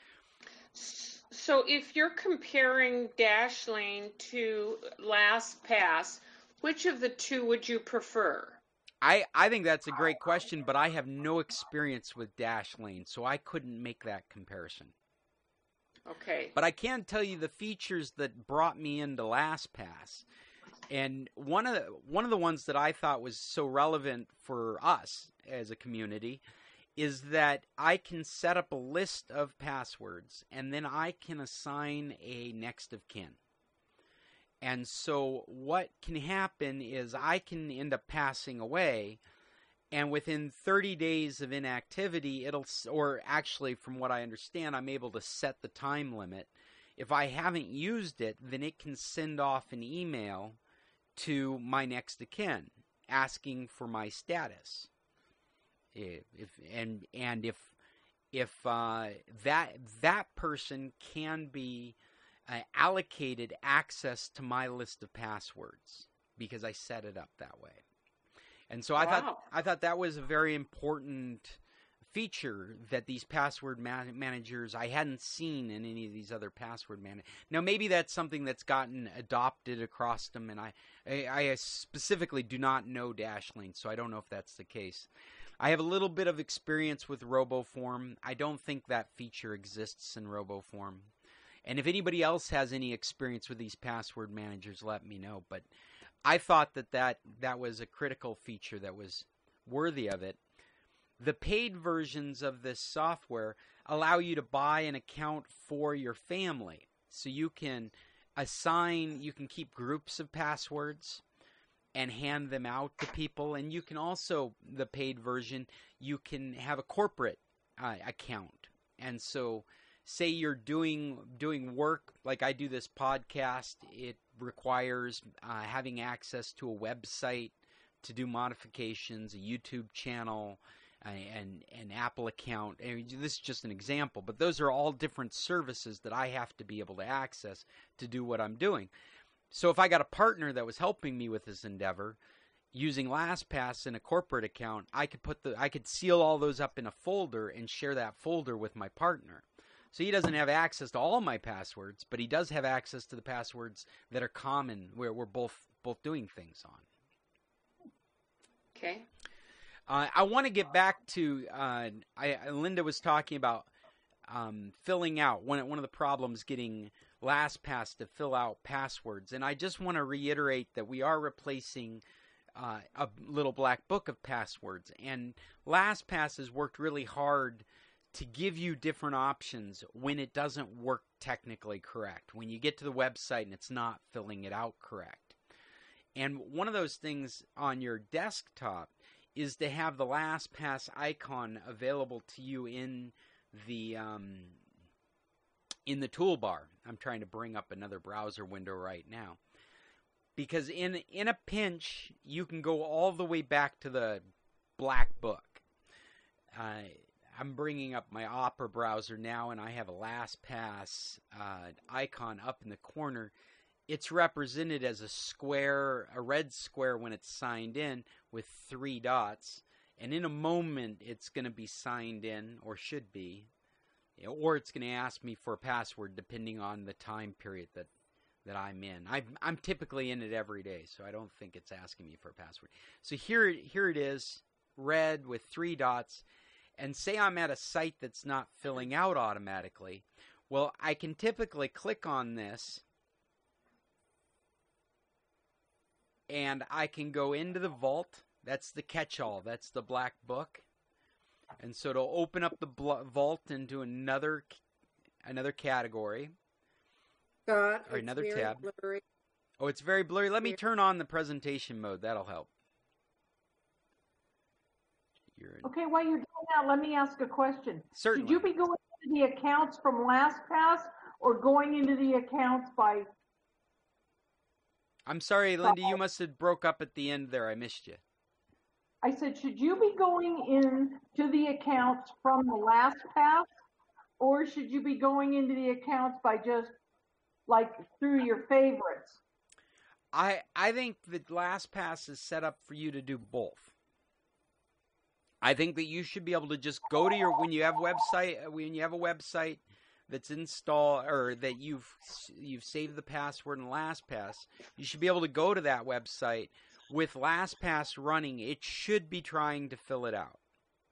So if you're comparing Dashlane to LastPass, which of the two would you prefer? I think that's a great question, but I have no experience with Dashlane, so I couldn't make that comparison. Okay. But I can tell you the features that brought me into LastPass. And one of the ones that I thought was so relevant for us as a community is that I can set up a list of passwords, and then I can assign a next of kin. And so what can happen is I can end up passing away, and within 30 days of inactivity, or actually from what I understand, I'm able to set the time limit. If I haven't used it, then it can send off an email to my next of kin asking for my status. If that person can be allocated access to my list of passwords because I set it up that way. And so I thought that was a very important feature that these password managers, I hadn't seen in any of these other password managers. Now maybe that's something that's gotten adopted across them, and I specifically do not know Dashlane, so I don't know if that's the case. I have a little bit of experience with RoboForm. I don't think that feature exists in RoboForm. And if anybody else has any experience with these password managers, let me know. But I thought that was a critical feature that was worthy of it. The paid versions of this software allow you to buy an account for your family. So you can keep groups of passwords and hand them out to people. And you can also, the paid version, you can have a corporate account. And so say you're doing work, like I do this podcast, it requires having access to a website to do modifications, a YouTube channel, an Apple account. And this is just an example, but those are all different services that I have to be able to access to do what I'm doing. So if I got a partner that was helping me with this endeavor, using LastPass in a corporate account, I could seal all those up in a folder and share that folder with my partner. So he doesn't have access to all my passwords, but he does have access to the passwords that are common, where we're both doing things on. Okay. I want to get back to Linda was talking about filling out one of the problems getting LastPass to fill out passwords, and I just want to reiterate that we are replacing a little black book of passwords, and LastPass has worked really hard to give you different options when it doesn't work technically correct, when you get to the website and it's not filling it out correct. And one of those things on your desktop is to have the LastPass icon available to you in the toolbar. I'm trying to bring up another browser window right now. Because in a pinch, you can go all the way back to the black book. I'm bringing up my Opera browser now, and I have a LastPass icon up in the corner. It's represented as a red square when it's signed in with 3 dots. And in a moment, it's going to be signed in, or should be, or it's going to ask me for a password depending on the time period that I'm in. I'm typically in it every day, so I don't think it's asking me for a password. So here it is, red with 3 dots. And say I'm at a site that's not filling out automatically. Well, I can typically click on this, and I can go into the vault. That's the catch-all. That's the black book. And so it'll open up the vault into another category. God, or another very tab. blurry. Oh, it's very blurry. Let me turn on the presentation mode. That'll help. Okay, while you're doing that, let me ask a question. Certainly. Should you be going into the accounts from LastPass or going into the accounts by... I'm sorry, Linda, you must have broke up at the end there. I missed you. I said, should you be going in to the accounts from the LastPass, or should you be going into the accounts by just like through your favorites? I think that LastPass is set up for you to do both. I think that you should be able to just go to when you have a website that's installed or that you've saved the password in LastPass, you should be able to go to that website with LastPass running. It should be trying to fill it out.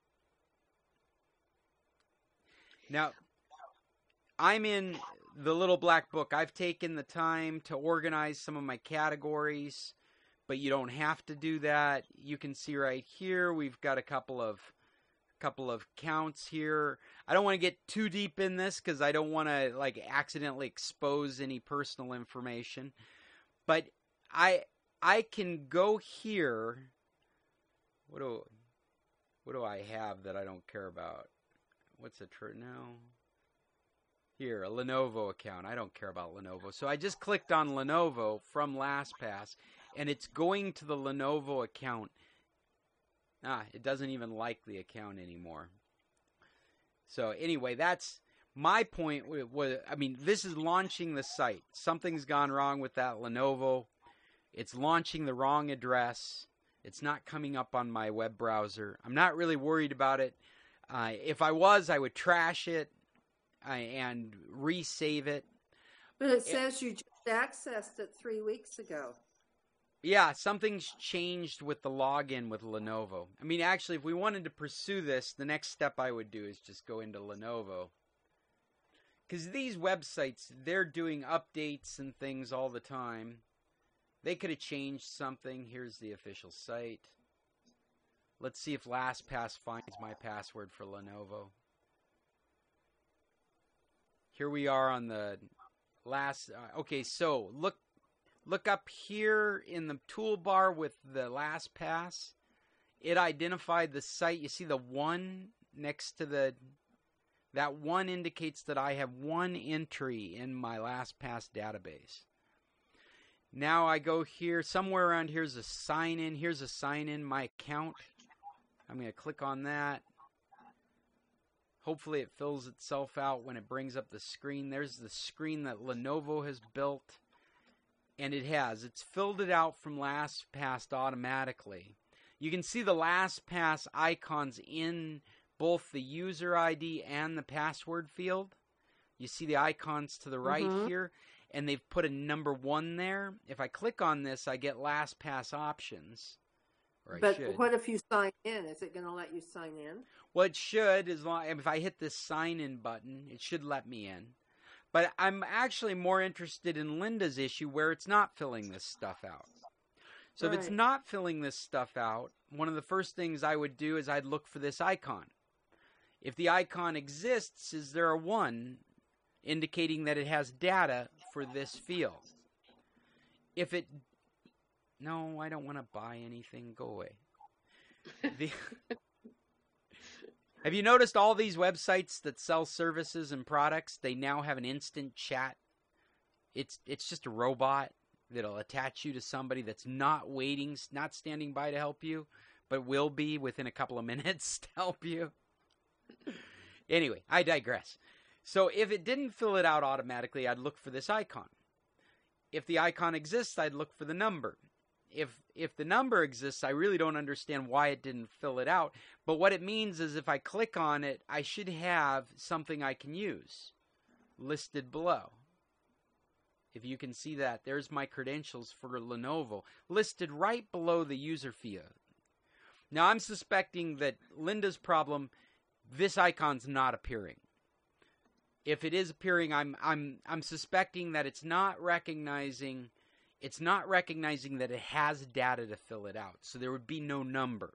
Now, I'm in the little black book. I've taken the time to organize some of my categories, but you don't have to do that. You can see right here we've got a couple of counts here. I don't want to get too deep in this because I don't want to accidentally expose any personal information. But I can go here. What do I have that I don't care about? What's it now? Here, a Lenovo account. I don't care about Lenovo. So I just clicked on Lenovo from LastPass, and it's going to the Lenovo account. It doesn't even like the account anymore. So anyway, that's my point. This is launching the site. Something's gone wrong with that Lenovo. It's launching the wrong address. It's not coming up on my web browser. I'm not really worried about it. If I was, I would trash it and resave it. But it says you just accessed it 3 weeks ago. Yeah, something's changed with the login with Lenovo. Actually, if we wanted to pursue this, the next step I would do is just go into Lenovo. Because these websites, they're doing updates and things all the time. They could have changed something. Here's the official site. Let's see if LastPass finds my password for Lenovo. Here we are on the last... okay, so look up here in the toolbar with the LastPass. It identified the site. You see the 1 next to the That 1 indicates that I have 1 entry in my LastPass database. Now I go here, somewhere around here's a sign in. Here's a sign in my account. I'm going to click on that. Hopefully it fills itself out when it brings up the screen. There's the screen that Lenovo has built. And it has. It's filled it out from LastPass automatically. You can see the LastPass icons in both the user ID and the password field. You see the icons to the right here, and they've put a number 1 there. If I click on this, I get LastPass options. But what if you sign in? Is it going to let you sign in? Well, it should. If I hit this sign in button, it should let me in. But I'm actually more interested in Linda's issue where it's not filling this stuff out. So if it's not filling this stuff out, one of the first things I would do is I'd look for this icon. If the icon exists, is there a 1 indicating that it has data for this field? If it... No, I don't want to buy anything. Go away. Have you noticed all these websites that sell services and products, they now have an instant chat? It's just a robot that'll attach you to somebody that's not waiting, not standing by to help you, but will be within a couple of minutes to help you. Anyway, I digress. So if it didn't fill it out automatically, I'd look for this icon. If the icon exists, I'd look for the number. If the number exists, I really don't understand why it didn't fill it out. But what it means is if I click on it, I should have something I can use listed below. If you can see that, there's my credentials for Lenovo listed right below the user field. Now I'm suspecting that Linda's problem, this icon's not appearing. If it is appearing, I'm suspecting that it's not recognizing that it has data to fill it out. So there would be no number.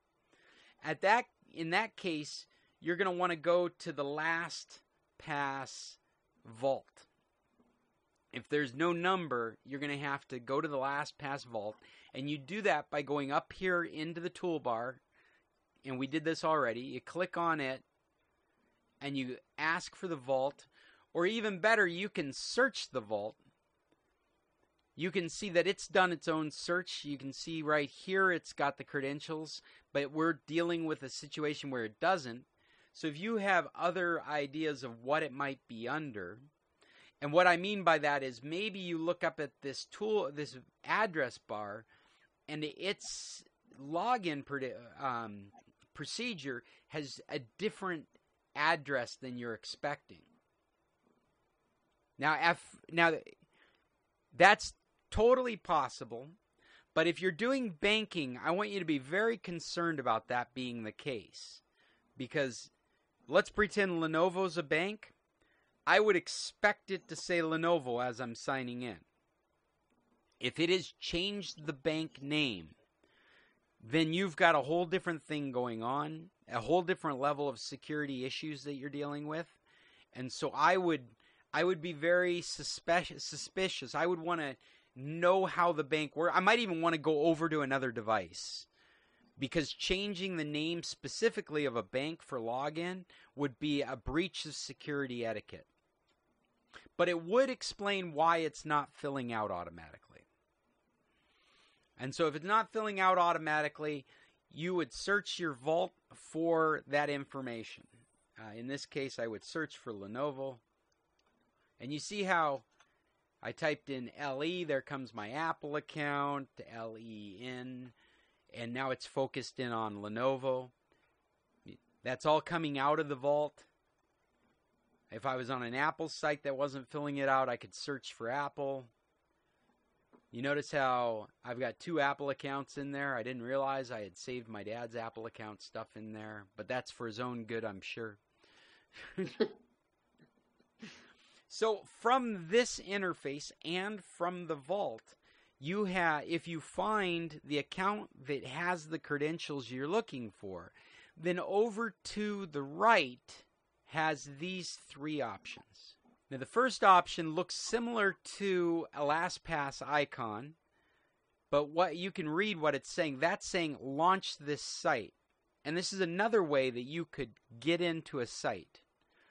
In that case, you're going to want to go to the LastPass vault. If there's no number, you're going to have to go to the LastPass vault, and you do that by going up here into the toolbar, and we did this already. You click on it, and you ask for the vault, or even better, you can search the vault. You can see that it's done its own search. You can see right here it's got the credentials, but we're dealing with a situation where it doesn't. So if you have other ideas of what it might be under, and what I mean by that is maybe you look up at this this address bar, and its login procedure has a different address than you're expecting. Now that's totally possible, but if you're doing banking, I want you to be very concerned about that being the case. Because let's pretend Lenovo's a bank. I would expect it to say Lenovo as I'm signing in. If it has changed the bank name, then you've got a whole different thing going on, a whole different level of security issues that you're dealing with. And so I would be very suspicious. I would want to know how the bank works. I might even want to go over to another device, because changing the name specifically of a bank for login would be a breach of security etiquette. But it would explain why it's not filling out automatically. And so if it's not filling out automatically, you would search your vault for that information. In this case, I would search for Lenovo. And you see how I typed in LE, there comes my Apple account, LEN, and now it's focused in on Lenovo. That's all coming out of the vault. If I was on an Apple site that wasn't filling it out, I could search for Apple. You notice how I've got 2 Apple accounts in there. I didn't realize I had saved my dad's Apple account stuff in there, but that's for his own good, I'm sure. So from this interface and from the vault, if you find the account that has the credentials you're looking for, then over to the right has these 3 options. Now the first option looks similar to a LastPass icon, but what you can read what it's saying. That's saying launch this site. And this is another way that you could get into a site.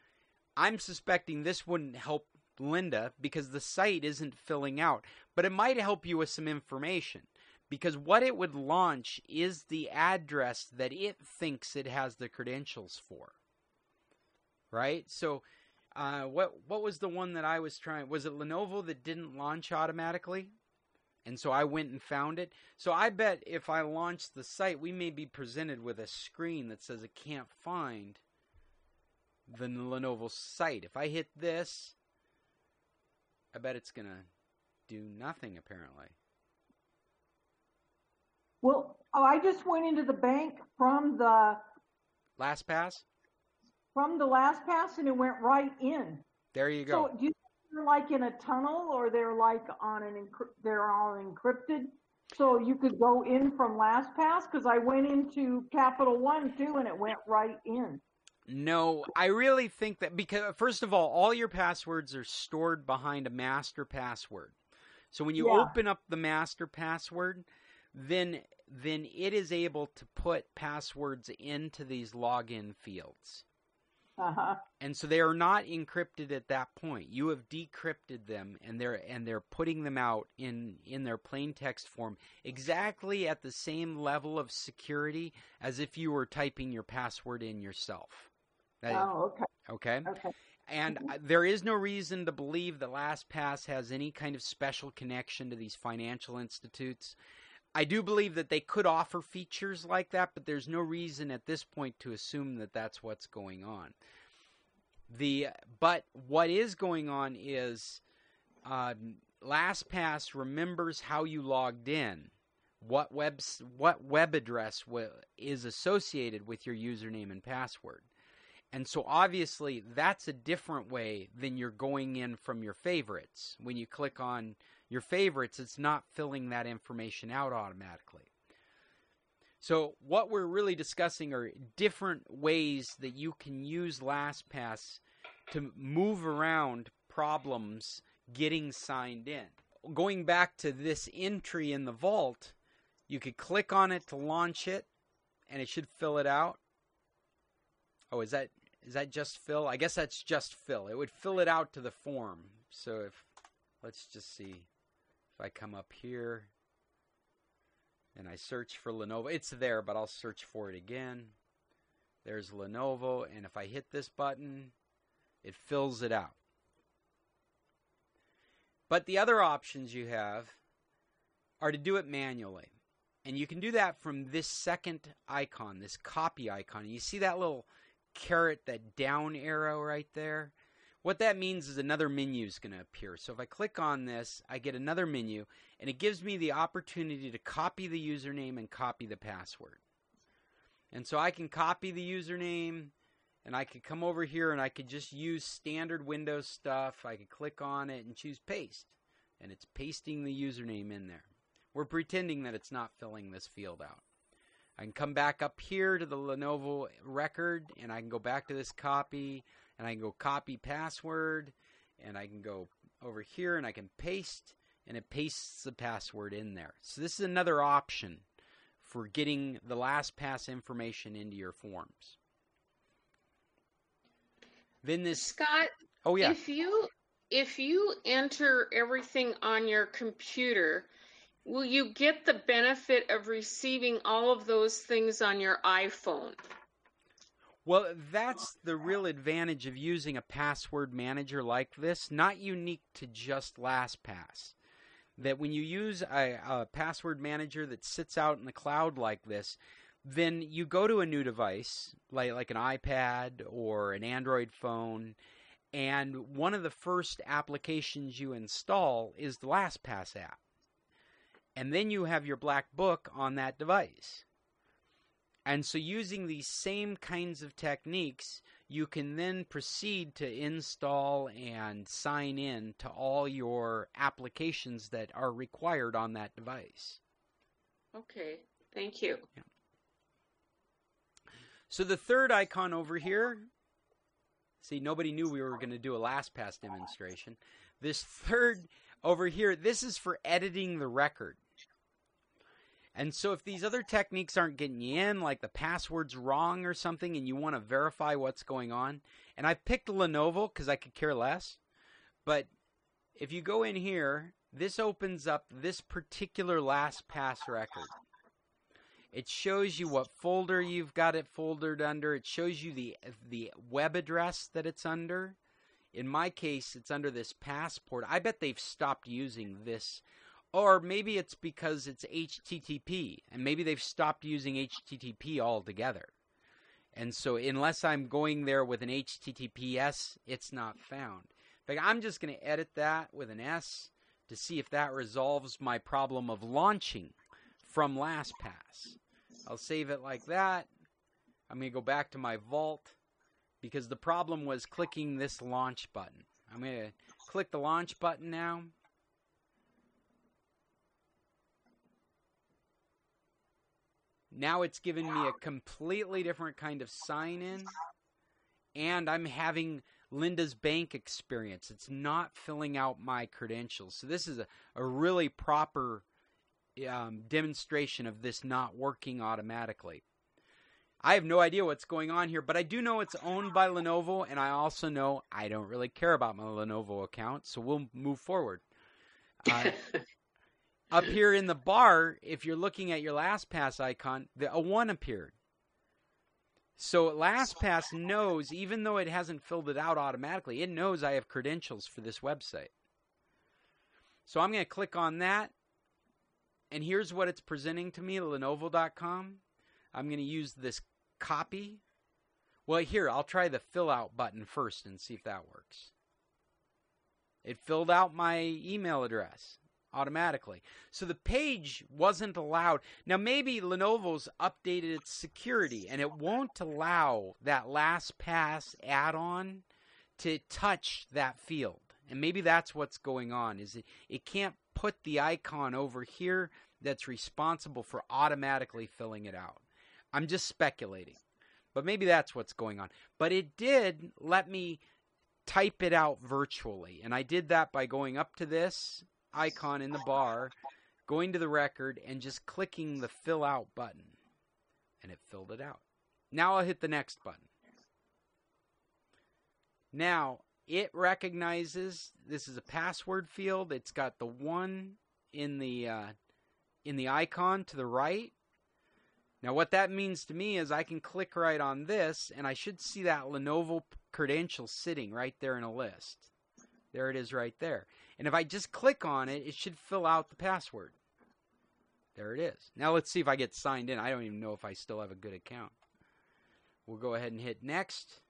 I'm suspecting this wouldn't help Linda because the site isn't filling out, but it might help you with some information because what it would launch is the address that it thinks it has the credentials for. Right? So what was the one that I was trying? Was it Lenovo that didn't launch automatically? And so I went and found it. So I bet if I launch the site, we may be presented with a screen that says it can't find the Lenovo site. If I hit this, I bet it's going to do nothing apparently. Well, I just went into the bank from the LastPass? From the LastPass, and it went right in. There you go. So do you think they're like in a tunnel, or they're like on they're all encrypted, so you could go in from LastPass? Because I went into Capital One too, and it went right in. No, I really think that because first of all your passwords are stored behind a master password. So when you open up the master password, then it is able to put passwords into these login fields. Uh-huh. And so they are not encrypted at that point. You have decrypted them, and they're putting them out in their plain text form exactly at the same level of security as if you were typing your password in yourself. Okay. Okay. Okay. And there is no reason to believe that LastPass has any kind of special connection to these financial institutes. I do believe that they could offer features like that, but there's no reason at this point to assume that that's what's going on. But what is going on is LastPass remembers how you logged in, what web address is associated with your username and password. And so obviously that's a different way than you're going in from your favorites. When you click on your favorites, it's not filling that information out automatically. So what we're really discussing are different ways that you can use LastPass to move around problems getting signed in. Going back to this entry in the vault, you could click on it to launch it, and it should fill it out. Oh, is that just fill? I guess that's just fill. It would fill it out to the form. So let's just see. If I come up here and I search for Lenovo, it's there, but I'll search for it again. There's Lenovo, and if I hit this button, it fills it out. But the other options you have are to do it manually. And you can do that from this second icon, this copy icon. And you see that little caret, that down arrow right there? What that means is another menu is going to appear. So if I click on this, I get another menu, and it gives me the opportunity to copy the username and copy the password. And so I can copy the username, and I could come over here and I could just use standard Windows stuff. I could click on it and choose paste, and it's pasting the username in there. We're pretending that it's not filling this field out. I can come back up here to the Lenovo record, and I can go back to this copy, and I can go copy password, and I can go over here and I can paste, and it pastes the password in there. So this is another option for getting the LastPass information into your forms. Then this Scott, oh yeah, if you enter everything on your computer, will you get the benefit of receiving all of those things on your iPhone? Well, that's the real advantage of using a password manager like this, not unique to just LastPass. That when you use a password manager that sits out in the cloud like this, then you go to a new device, like an iPad or an Android phone, and one of the first applications you install is the LastPass app. And then you have your black book on that device. And so using these same kinds of techniques, you can then proceed to install and sign in to all your applications that are required on that device. Okay, thank you. Yeah. So the third icon over here, see, nobody knew we were going to do a LastPass demonstration. This third over here, this is for editing the record. And so if these other techniques aren't getting you in, like the password's wrong or something, and you want to verify what's going on, and I picked Lenovo because I could care less, but if you go in here, this opens up this particular LastPass record. It shows you what folder you've got it foldered under. It shows you the web address that it's under. In my case, it's under this passport. I bet they've stopped using this. Or maybe it's because it's HTTP, and maybe they've stopped using HTTP altogether. And so unless I'm going there with an HTTPS, it's not found. In fact, I'm just going to edit that with an S to see if that resolves my problem of launching from LastPass. I'll save it like that. I'm going to go back to my vault because the problem was clicking this launch button. I'm going to click the launch button now. Now it's giving me a completely different kind of sign-in, and I'm having Linda's bank experience. It's not filling out my credentials. So this is a really proper demonstration of this not working automatically. I have no idea what's going on here, but I do know it's owned by Lenovo, and I also know I don't really care about my Lenovo account, so we'll move forward. Up here in the bar, if you're looking at your LastPass icon, a 1 appeared. So LastPass knows, even though it hasn't filled it out automatically, it knows I have credentials for this website. So I'm going to click on that, and here's what it's presenting to me, Lenovo.com. I'm going to use this copy. Well, here, I'll try the fill out button first and see if that works. It filled out my email address automatically. So the page wasn't allowed. Now maybe Lenovo's updated its security and it won't allow that LastPass add-on to touch that field. And maybe that's what's going on, is it can't put the icon over here that's responsible for automatically filling it out. I'm just speculating. But maybe that's what's going on. But it did let me type it out virtually. And I did that by going up to this icon in the bar, going to the record, and just clicking the fill out button. And it filled it out. Now I'll hit the next button. Now it recognizes this is a password field. It's got the 1 in the icon to the right. Now what that means to me is I can click right on this, and I should see that Lenovo credential sitting right there in a list. There it is right there. And if I just click on it, it should fill out the password. There it is. Now let's see if I get signed in. I don't even know if I still have a good account. We'll go ahead and hit next.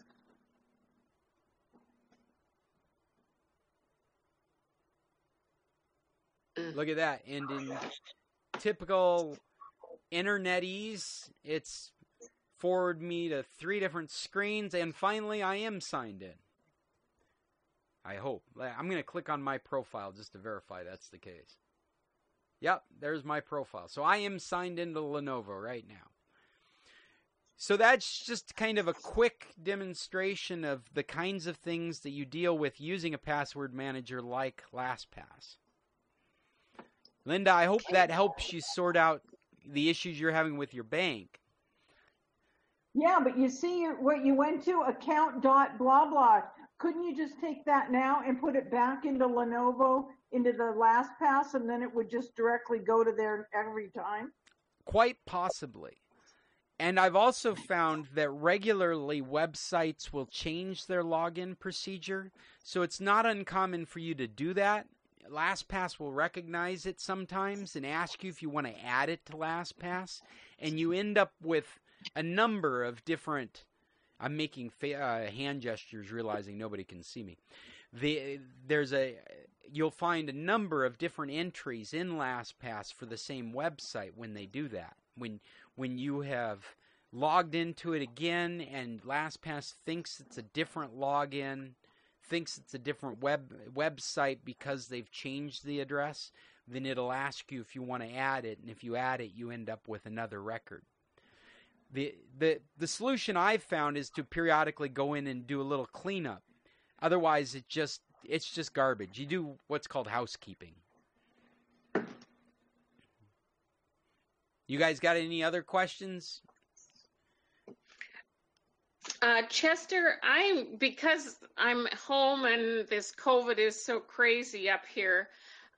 Look at that. And in typical internetese, it's forwarded me to 3 different screens, and finally I am signed in. I hope. I'm going to click on my profile just to verify that's the case. Yep, there's my profile. So I am signed into Lenovo right now. So that's just kind of a quick demonstration of the kinds of things that you deal with using a password manager like LastPass. . Linda, I hope that helps you sort out the issues you're having with your bank. Yeah, but you see what you went to, account dot blah blah. Couldn't you just take that now and put it back into Lenovo, into the LastPass, and then it would just directly go to there every time? Quite possibly. And I've also found that regularly websites will change their login procedure, so it's not uncommon for you to do that. LastPass will recognize it sometimes and ask you if you want to add it to LastPass, and you end up with a number of different... I'm making hand gestures, realizing nobody can see me. You'll find a number of different entries in LastPass for the same website when they do that. When you have logged into it again and LastPass thinks it's a different login, thinks it's a different website because they've changed the address, then it'll ask you if you want to add it, and if you add it, you end up with another record. The solution I've found is to periodically go in and do a little cleanup. Otherwise, it's just garbage. You do what's called housekeeping. You guys got any other questions? Chester, because I'm home and this COVID is so crazy up here.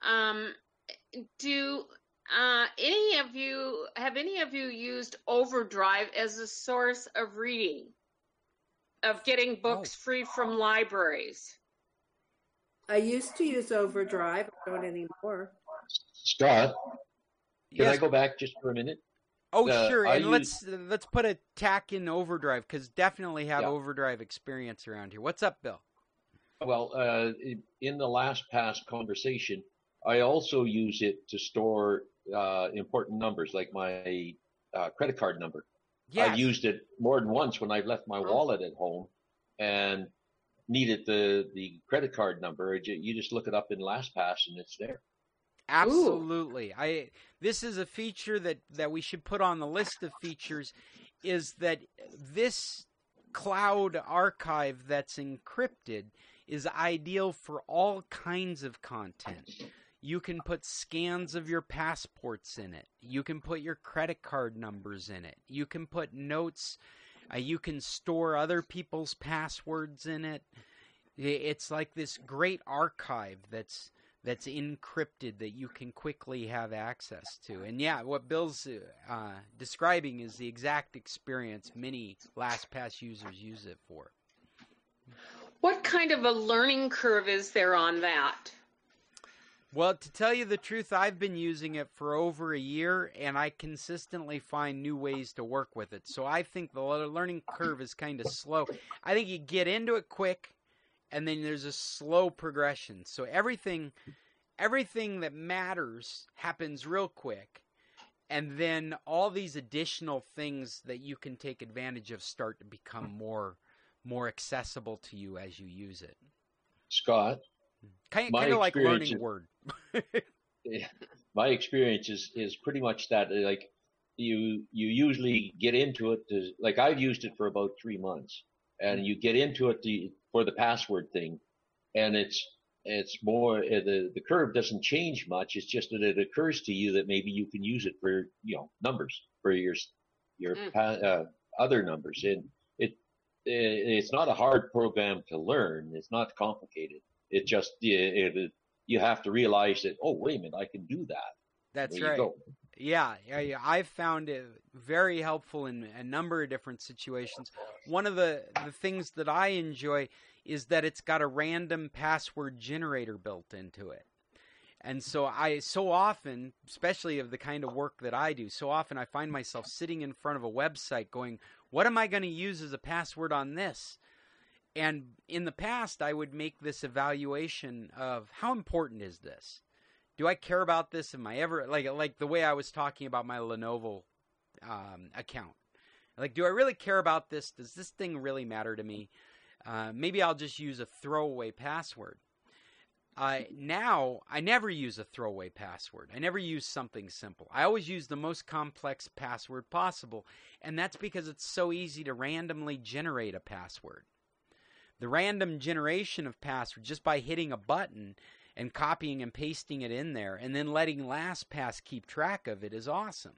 Do any of you used Overdrive as a source of reading, of getting books free from libraries? I used to use Overdrive. I don't anymore. Scott, can Yes. I go back just for a minute? Oh, sure. I And use- let's put a tack in Overdrive, because definitely have Yeah. Overdrive experience around here. What's up, Bill? Well, in the LastPass conversation, I also use it to store important numbers like my credit card number. Yes. I've used it more than once when I've left my wallet at home and needed the credit card number. You just look it up in LastPass and it's there. Absolutely. This is a feature that we should put on the list of features, is that this cloud archive that's encrypted is ideal for all kinds of content. You can put scans of your passports in it. You can put your credit card numbers in it. You can put notes. You can store other people's passwords in it. It's like this great archive that's encrypted that you can quickly have access to. And yeah, what Bill's describing is the exact experience many LastPass users use it for. What kind of a learning curve is there on that? Well, to tell you the truth, I've been using it for over a year, and I consistently find new ways to work with it. So I think the learning curve is kind of slow. I think you get into it quick, and then there's a slow progression. So everything that matters happens real quick, and then all these additional things that you can take advantage of start to become more accessible to you as you use it. Scott, Kind my of like experience learning is- Word. my experience is pretty much that. Like you usually get into it like I've used it for about 3 months, and you get into it for the password thing, and it's more the curve doesn't change much. It's just that it occurs to you that maybe you can use it for numbers for your other numbers, and it's not a hard program to learn. It's not complicated. It just you have to realize that, oh, wait a minute, I can do that. That's There you right. go. Yeah, I've found it very helpful in a number of different situations. One of the things that I enjoy is that it's got a random password generator built into it. And so so often, especially of the kind of work that I do, so often I find myself sitting in front of a website going, what am I going to use as a password on this? And in the past, I would make this evaluation of how important is this? Do I care about this? Am I ever like the way I was talking about my Lenovo account? Like, do I really care about this? Does this thing really matter to me? Maybe I'll just use a throwaway password. Now, I never use a throwaway password. I never use something simple. I always use the most complex password possible, and that's because it's so easy to randomly generate a password. The random generation of password, just by hitting a button and copying and pasting it in there, and then letting LastPass keep track of it, is awesome.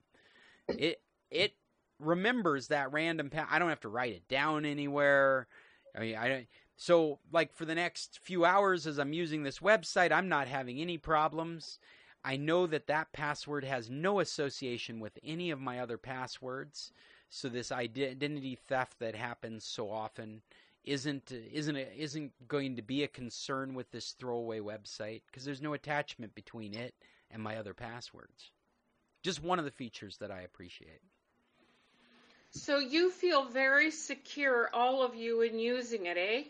It remembers that random I don't have to write it down anywhere. I mean, I don't. So, like, for the next few hours as I'm using this website, I'm not having any problems. I know that password has no association with any of my other passwords. So this identity theft that happens so often isn't going to be a concern with this throwaway website, because there's no attachment between it and my other passwords. Just one of the features that I appreciate. So you feel very secure, all of you, in using it, eh?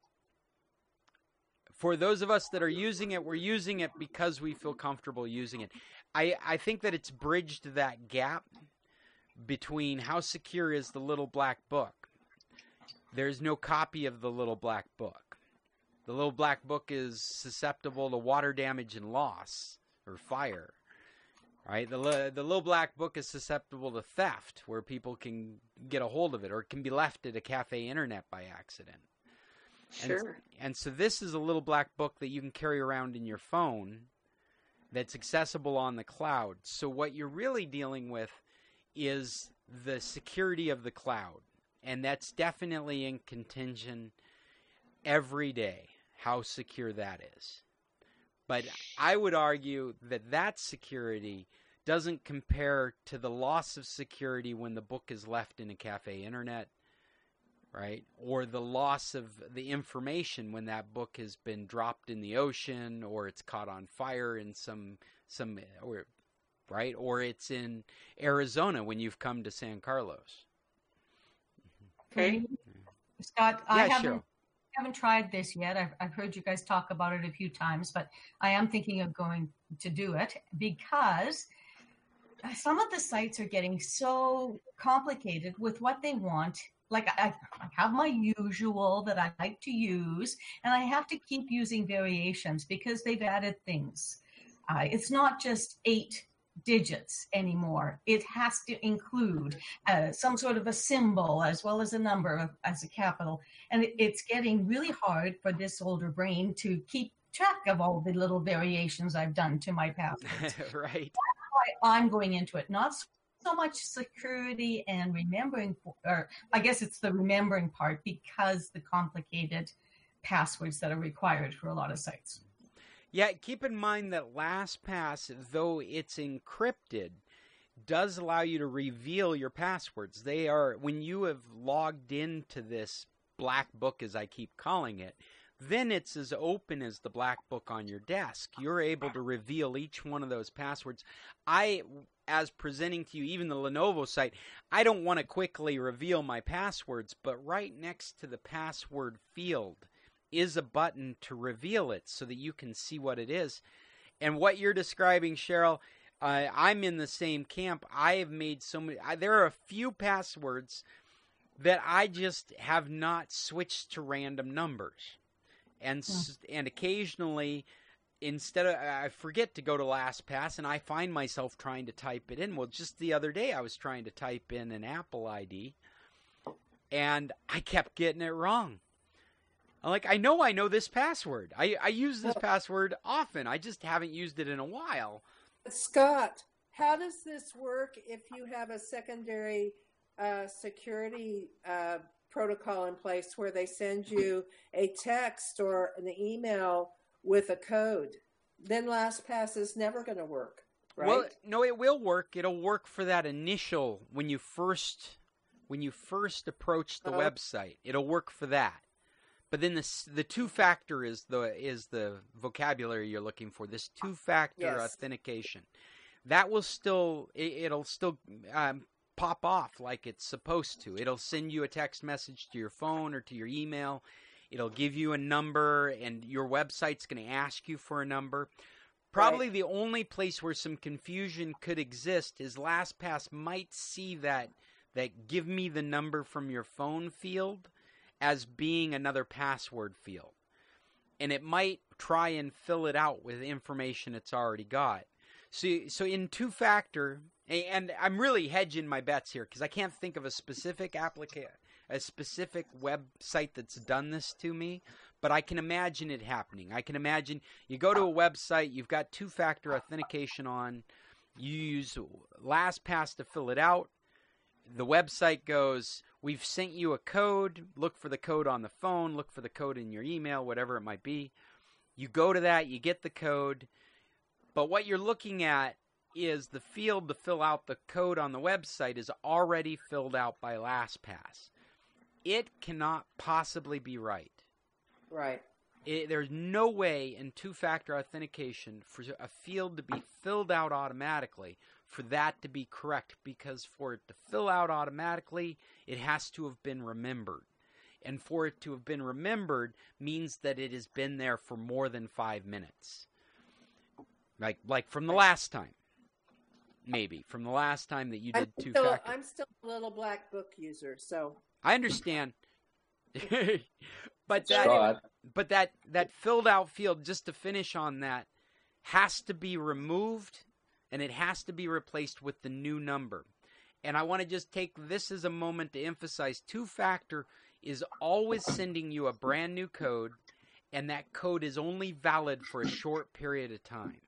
For those of us that are using it, we're using it because we feel comfortable using it. I think that it's bridged that gap between how secure is the little black book. There's no copy of the little black book. The little black book is susceptible to water damage and loss, or fire. Right? The little black book is susceptible to theft, where people can get a hold of it, or it can be left at a cafe internet by accident. Sure. And so this is a little black book that you can carry around in your phone that's accessible on the cloud. So what you're really dealing with is the security of the cloud. And that's definitely in contention every day, how secure that is. But I would argue that that security doesn't compare to the loss of security when the book is left in a cafe internet, right? Or the loss of the information when that book has been dropped in the ocean, or it's caught on fire in or right? Or it's in Arizona when you've come to San Carlos. Okay. Scott, Yeah, I Cheryl. haven't tried this yet. I've heard you guys talk about it a few times, but I am thinking of going to do it because some of the sites are getting so complicated with what they want. Like I have my usual that I like to use, and I have to keep using variations because they've added things. It's not just 8 digits anymore. It has to include some sort of a symbol as well as a number as a capital. And it's getting really hard for this older brain to keep track of all the little variations I've done to my passwords. Right. That's why I'm going into it. Not so much security and remembering, or I guess it's the remembering part because the complicated passwords that are required for a lot of sites. Yeah, keep in mind that LastPass, though it's encrypted, does allow you to reveal your passwords. They are, when you have logged into this black book, as I keep calling it, then it's as open as the black book on your desk. You're able to reveal each one of those passwords. As presenting to you, even the Lenovo site, I don't want to quickly reveal my passwords, but right next to the password field is a button to reveal it so that you can see what it is. And what you're describing, Cheryl, I'm in the same camp. I have made so many. There are a few passwords that I just have not switched to random numbers. And occasionally, instead of, I forget to go to LastPass, and I find myself trying to type it in. Well, just the other day, I was trying to type in an Apple ID, and I kept getting it wrong. I'm like, I know this password. I use this password often. I just haven't used it in a while. Scott, how does this work if you have a secondary security protocol in place where they send you a text or an email with a code? Then LastPass is never going to work, right? Well, no, it will work. It'll work for that initial, when you first approach the website. It'll work for that. But then the two-factor is the vocabulary you're looking for. This two-factor authentication, that will it'll still pop off like it's supposed to. It'll send you a text message to your phone or to your email. It'll give you a number, and your website's going to ask you for a number. Probably the only place where some confusion could exist is LastPass might see that give me the number from your phone field as being another password field. And it might try and fill it out with information it's already got. So in two-factor, and I'm really hedging my bets here because I can't think of a specific website that's done this to me, but I can imagine it happening. I can imagine you go to a website, you've got two-factor authentication on, you use LastPass to fill it out. The website goes, we've sent you a code, look for the code on the phone, look for the code in your email, whatever it might be. You go to that, you get the code, but what you're looking at is the field to fill out the code on the website is already filled out by LastPass. It cannot possibly be right. Right. There's no way in two-factor authentication for a field to be filled out automatically for that to be correct, because for it to fill out automatically, it has to have been remembered. And for it to have been remembered means that it has been there for more than 5 minutes. Like from the last time. Maybe. From the last time that you did two-factor. I'm still a little black book user, so. I understand. But that filled out field, just to finish on that, has to be removed, and it has to be replaced with the new number. And I want to just take this as a moment to emphasize two-factor is always sending you a brand new code, and that code is only valid for a short period of time.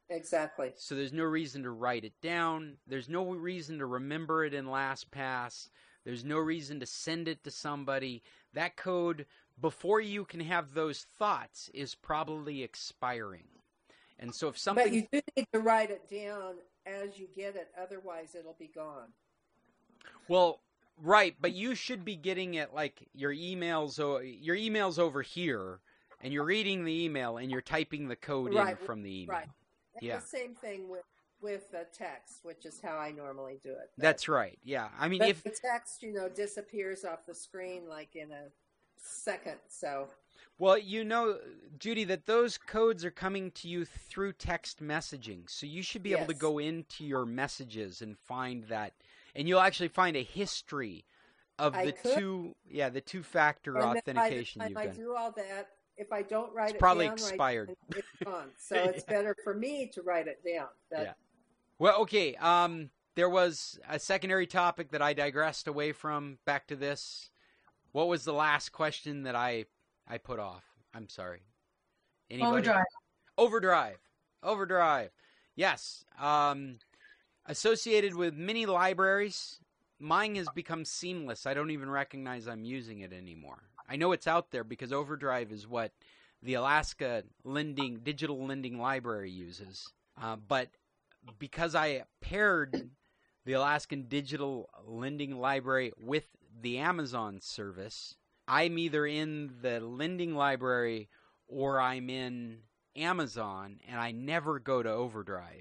Exactly. So there's no reason to write it down. There's no reason to remember it in LastPass. There's no reason to send it to somebody. That code, before you can have those thoughts, is probably expiring. And so if something... But you do need to write it down as you get it. Otherwise, it'll be gone. Well, right, but you should be getting it like your email's over here, and you're reading the email and you're typing the code in from the email. Right. Yeah. The same thing with the text, which is how I normally do it. That's right. Yeah. I mean, but if the text, disappears off the screen like in a second, so. Well, Judy, that those codes are coming to you through text messaging, so you should be able to go into your messages and find that, and you'll actually find a history of the two-factor authentication you've done. I do all that. If I don't write it's probably down, expired. It's gone. So it's better for me to write it down. Yeah. Well, okay. There was a secondary topic that I digressed away from. Back to this. What was the last question that I put off? I'm sorry. Anybody? Overdrive. Yes. Associated with many libraries, mine has become seamless. I don't even recognize I'm using it anymore. I know it's out there because Overdrive is what the Alaska Digital Lending Library uses. But because I paired the Alaskan Digital Lending Library with the Amazon service, I'm either in the lending library or I'm in Amazon, and I never go to Overdrive.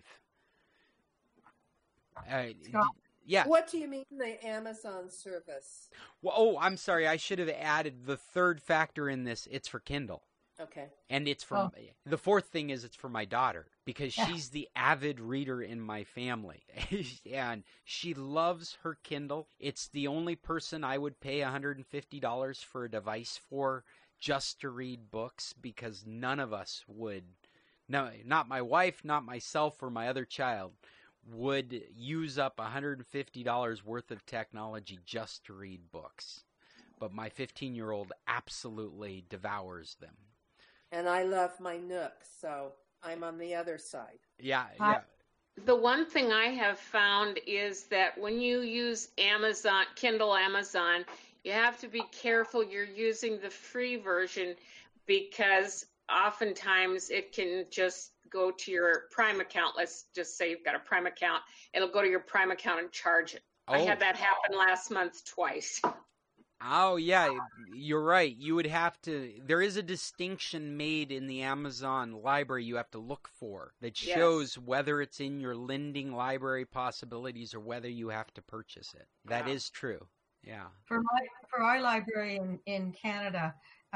Yeah. What do you mean the Amazon service? Well, I'm sorry. I should have added the third factor in this. It's for Kindle. Okay. And it's for the fourth thing is it's for my daughter because she's the avid reader in my family. And she loves her Kindle. It's the only person I would pay $150 for a device for just to read books because none of us would. No, not my wife, not myself, or my other child would use up $150 worth of technology just to read books. But my 15-year-old absolutely devours them. And I love my Nook, so I'm on the other side. Yeah. The one thing I have found is that when you use Kindle Amazon, you have to be careful you're using the free version because oftentimes it can just go to your Prime account. Let's just say you've got a Prime account. It'll go to your Prime account and charge it. I had that happen last month twice. Oh, yeah, you're right. You would have to – there is a distinction made in the Amazon library you have to look for that shows whether it's in your lending library possibilities or whether you have to purchase it. That is true, yeah. For our library in Canada,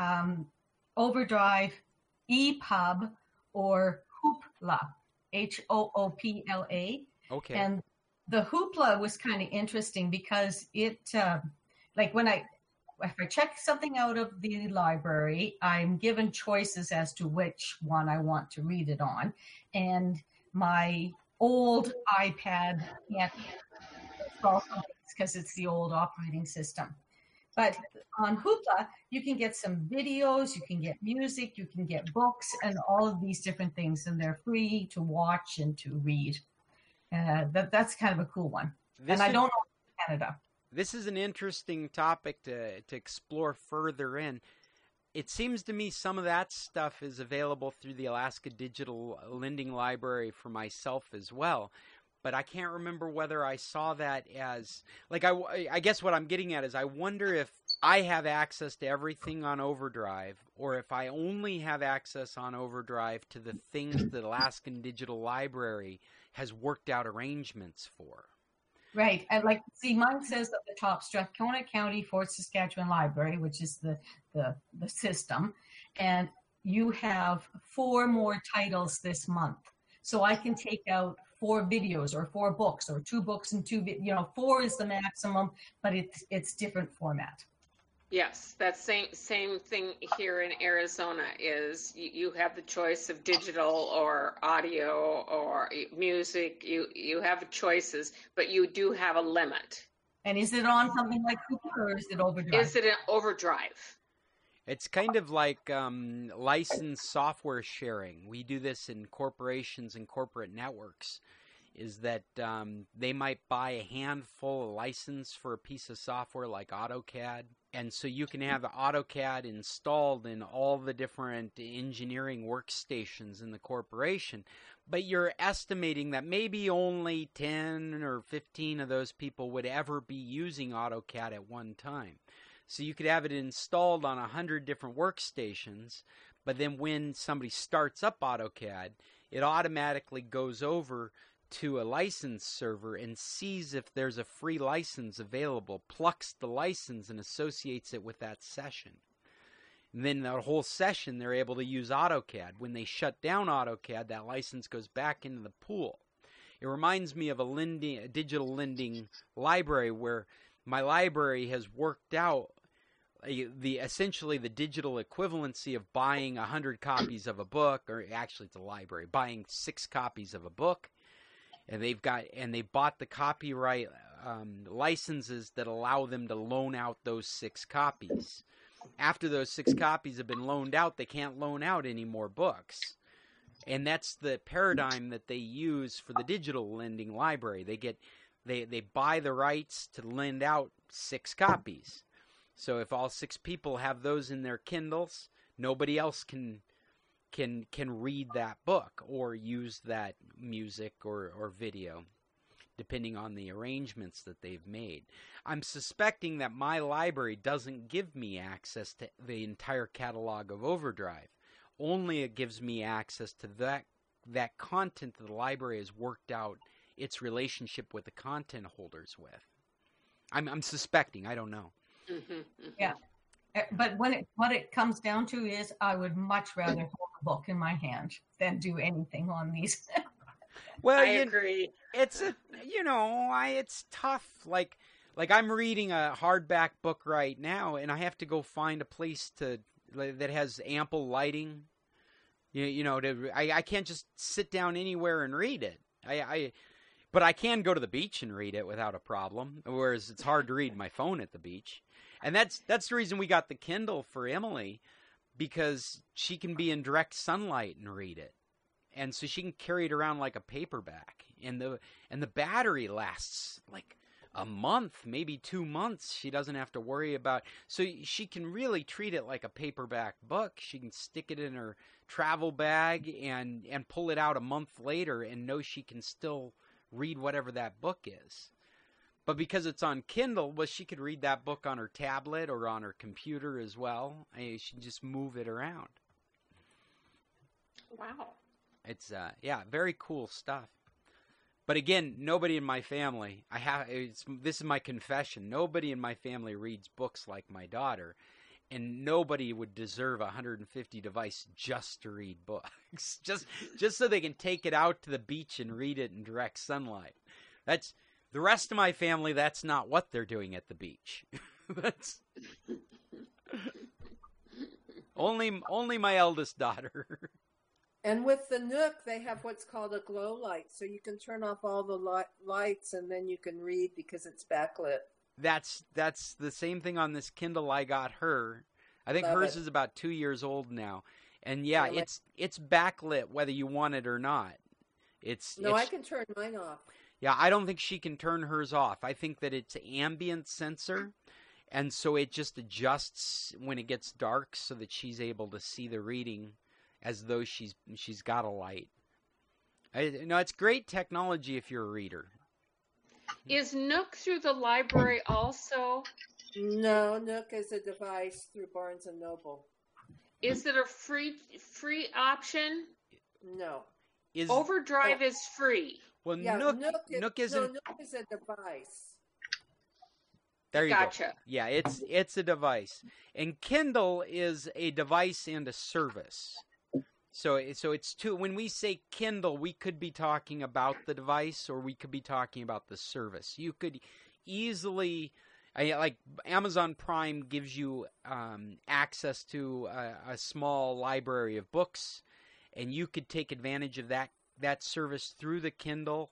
Overdrive, EPUB, or Hoopla, Hoopla. Okay. And the Hoopla was kind of interesting because it if I check something out of the library, I'm given choices as to which one I want to read it on. And my old iPad can't install because it's the old operating system. But on Hoopla, you can get some videos, you can get music, you can get books, and all of these different things, and they're free to watch and to read. That's kind of a cool one. I don't know in Canada. This is an interesting topic to explore further in. It seems to me some of that stuff is available through the Alaska Digital Lending Library for myself as well. But I can't remember whether I saw that as like I guess what I'm getting at is I wonder if I have access to everything on Overdrive or if I only have access on Overdrive to the things that Alaskan Digital Library has worked out arrangements for. Right. And mine says at the top, Strathcona County Fort Saskatchewan Library, which is the system. And you have 4 more titles this month. So I can take out 4 videos or 4 books or 2 books and 2, 4 is the maximum, but it's different format. Yes, that same thing here in Arizona is you have the choice of digital or audio or music. You have choices, but you do have a limit. And is it on something like Hoopla or is it Overdrive? Is it an Overdrive? It's kind of like licensed software sharing. We do this in corporations and corporate networks. Is that they might buy a handful of license for a piece of software like AutoCAD. And so you can have AutoCAD installed in all the different engineering workstations in the corporation. But you're estimating that maybe only 10 or 15 of those people would ever be using AutoCAD at one time. So you could have it installed on 100 different workstations, but then when somebody starts up AutoCAD, it automatically goes over to a license server and sees if there's a free license available, plucks the license and associates it with that session. And then the whole session they're able to use AutoCAD. When they shut down AutoCAD, that license goes back into the pool. It reminds me of a digital lending library where my library has worked out essentially the digital equivalency of buying 100 copies of a book, or actually it's a library, buying 6 copies of a book. And they bought the copyright licenses that allow them to loan out those 6 copies. After those 6 copies have been loaned out, they can't loan out any more books. And that's the paradigm that they use for the digital lending library. They buy the rights to lend out 6 copies. So if all 6 people have those in their Kindles, nobody else can read that book or use that music or video, depending on the arrangements that they've made. I'm suspecting that my library doesn't give me access to the entire catalog of Overdrive. Only it gives me access to that content that the library has worked out its relationship with the content holders with. I'm suspecting. I don't know. Yeah. But what it comes down to is I would much rather hold a book in my hand than do anything on these. Well, I agree. It's it's tough. Like I'm reading a hardback book right now, and I have to go find a place that has ample lighting. I can't just sit down anywhere and read it. But I can go to the beach and read it without a problem. Whereas it's hard to read my phone at the beach. And that's the reason we got the Kindle for Emily, because she can be in direct sunlight and read it. And so she can carry it around like a paperback. And the battery lasts like a month, maybe 2 months. She doesn't have to worry about. So she can really treat it like a paperback book. She can stick it in her travel bag and pull it out a month later and know she can still read whatever that book is. But because it's on Kindle, well, she could read that book on her tablet or on her computer as well. She can just move it around. Wow. It's very cool stuff. But again, nobody in my family, this is my confession, nobody in my family reads books like my daughter, and nobody would deserve a 150 device just to read books, just so they can take it out to the beach and read it in direct sunlight. That's the rest of my family. That's not what they're doing at the beach. That's only my eldest daughter. And with the Nook, they have what's called a glow light, so you can turn off all the lights and then you can read because it's backlit. That's the same thing on this Kindle I got her. I think hers is about 2 years old now, and it's backlit whether you want it or not. I can turn mine off. Yeah, I don't think she can turn hers off. I think that it's ambient sensor, and so it just adjusts when it gets dark so that she's able to see the reading as though she's got a light. It's great technology if you're a reader. Is Nook through the library also? No, Nook is a device through Barnes & Noble. Is it a free option? No. Overdrive is free. Well, yeah, Nook isn't. Nook is a device. There you Gotcha. go. Yeah, it's a device, and Kindle is a device and a service. So it's two. When we say Kindle, we could be talking about the device, or we could be talking about the service. You could easily, like Amazon Prime gives you access to a small library of books, and you could take advantage of that service through the Kindle.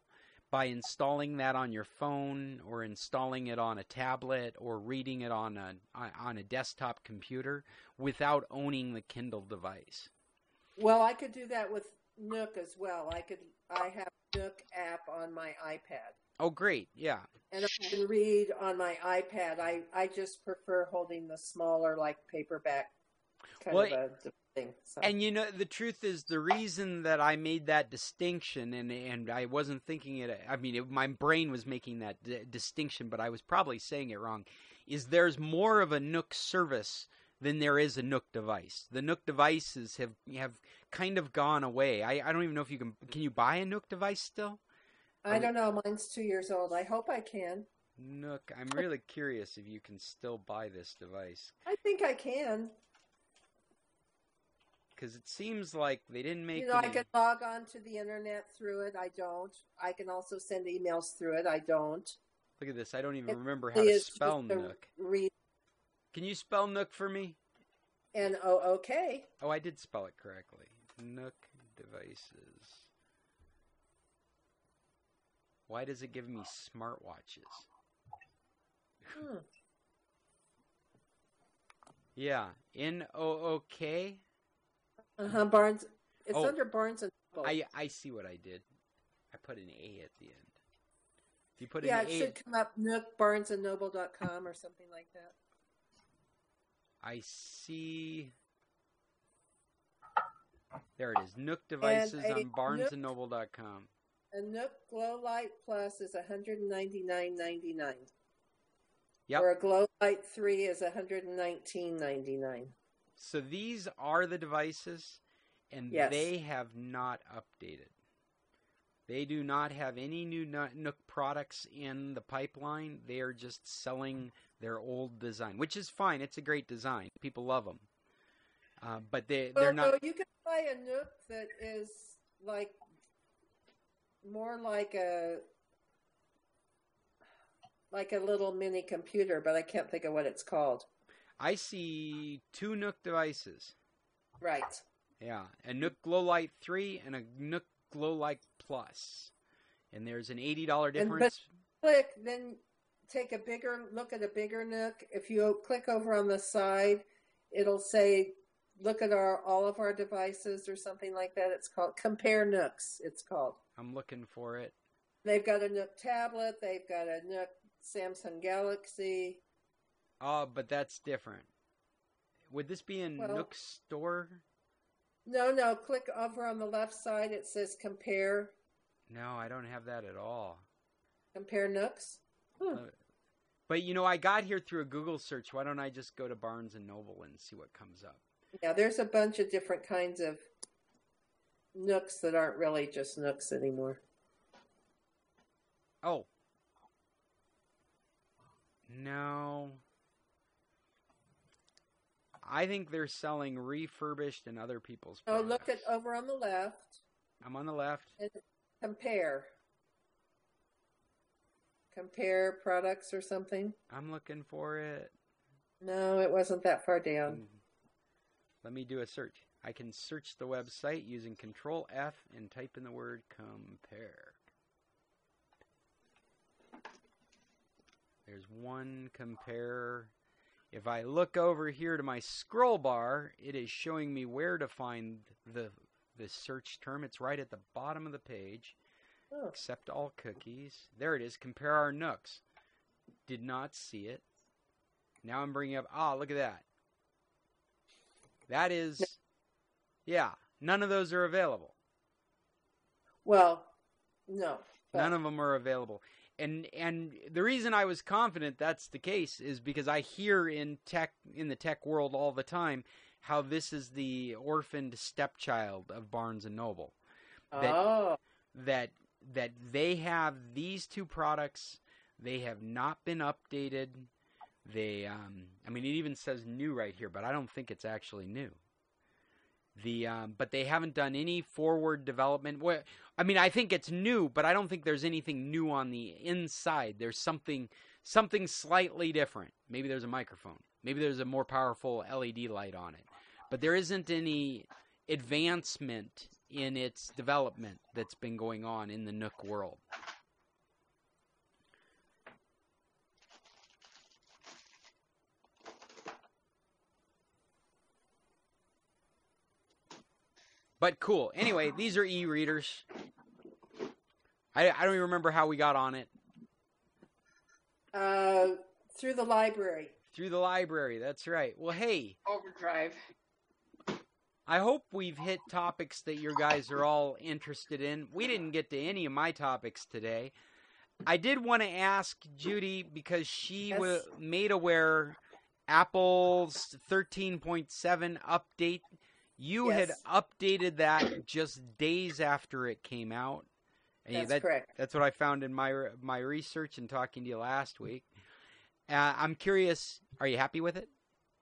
by installing that on your phone or installing it on a tablet or reading it on a desktop computer without owning the Kindle device. Well, I could do that with Nook as well. I have Nook app on my iPad. Oh, great. Yeah. And I can read on my iPad. I just prefer holding the smaller, like, paperback kind of a thing. So. And you know, the truth is, the reason that I made that distinction, and I wasn't thinking it, I mean, my brain was making that distinction, but I was probably saying it wrong, is there's more of a Nook service than there is a Nook device. The Nook devices have kind of gone away. I don't even know if you can you buy a Nook device still? I don't know. Mine's 2 years old. I hope I can. Nook. I'm really curious if you can still buy this device. I think I can. Because it seems like they didn't make I can log on to the internet through it. I don't. I can also send emails through it. I don't. Look at this. I don't even remember how to spell Nook. Can you spell Nook for me? N-O-O-K. Oh, I did spell it correctly. Nook devices. Why does it give me smartwatches? Yeah, N-O-O-K. Barnes. It's under Barnes and Noble. I see what I did. I put an A at the end. You put an A. It should come up Nook, BarnesandNoble.com or something like that. I see. There it is. Nook devices on BarnesandNoble.com. A Nook Glow Light Plus is $199.99. Yep. Or a Glow Light 3 is $119.99. So these are the devices, and they have not updated. They do not have any new Nook products in the pipeline. They are just selling their old design, which is fine. It's a great design. People love them. But they're not... No, you can buy a Nook that is like more like a little mini computer, but I can't think of what it's called. I see 2 Nook devices. Right. Yeah, a Nook Glow Light 3 and a Nook Glow Light Plus. And there's an $80 difference. Then take a bigger look at a bigger Nook. If you click over on the side, it'll say, look at all of our devices or something like that. It's called Compare Nooks, it's called. I'm looking for it. They've got a Nook tablet. They've got a Nook Samsung Galaxy. Oh, but that's different. Would this be in Nook Store? No. Click over on the left side. It says Compare. No, I don't have that at all. Compare Nooks? But, I got here through a Google search. Why don't I just go to Barnes & Noble and see what comes up? Yeah, there's a bunch of different kinds of Nooks that aren't really just Nooks anymore. Oh. No. I think they're selling refurbished and other people's products. Oh, look at over on the left. I'm on the left. And compare. Compare products or something. I'm looking for it. No, it wasn't that far down. Let me do a search. I can search the website using Control F and type in the word compare. There's one compare. If I look over here to my scroll bar, it is showing me where to find the search term. It's right at the bottom of the page. Accept all cookies. There it is. Compare our Nooks. Did not see it. Now I'm bringing up... look at that. That is... Yeah, none of those are available. Well, no. None of them are available. And the reason I was confident that's the case is because I hear in the tech world all the time how this is the orphaned stepchild of Barnes and Noble. That they have these 2 products. They have not been updated. They it even says new right here, but I don't think it's actually new. But they haven't done any forward development. I think it's new, but I don't think there's anything new on the inside. There's something slightly different. Maybe there's a microphone. Maybe there's a more powerful LED light on it. But there isn't any advancement in its development that's been going on in the Nook world. But cool. Anyway, these are e-readers. I don't even remember how we got on it. Through the library. Through the library, that's right. Well, hey. Overdrive. I hope we've hit topics that you guys are all interested in. We didn't get to any of my topics today. I did want to ask Judy, because she was made aware Apple's 13.7 update. You had updated that just days after it came out. And That's correct. That's what I found in my research and talking to you last week. I'm curious, are you happy with it?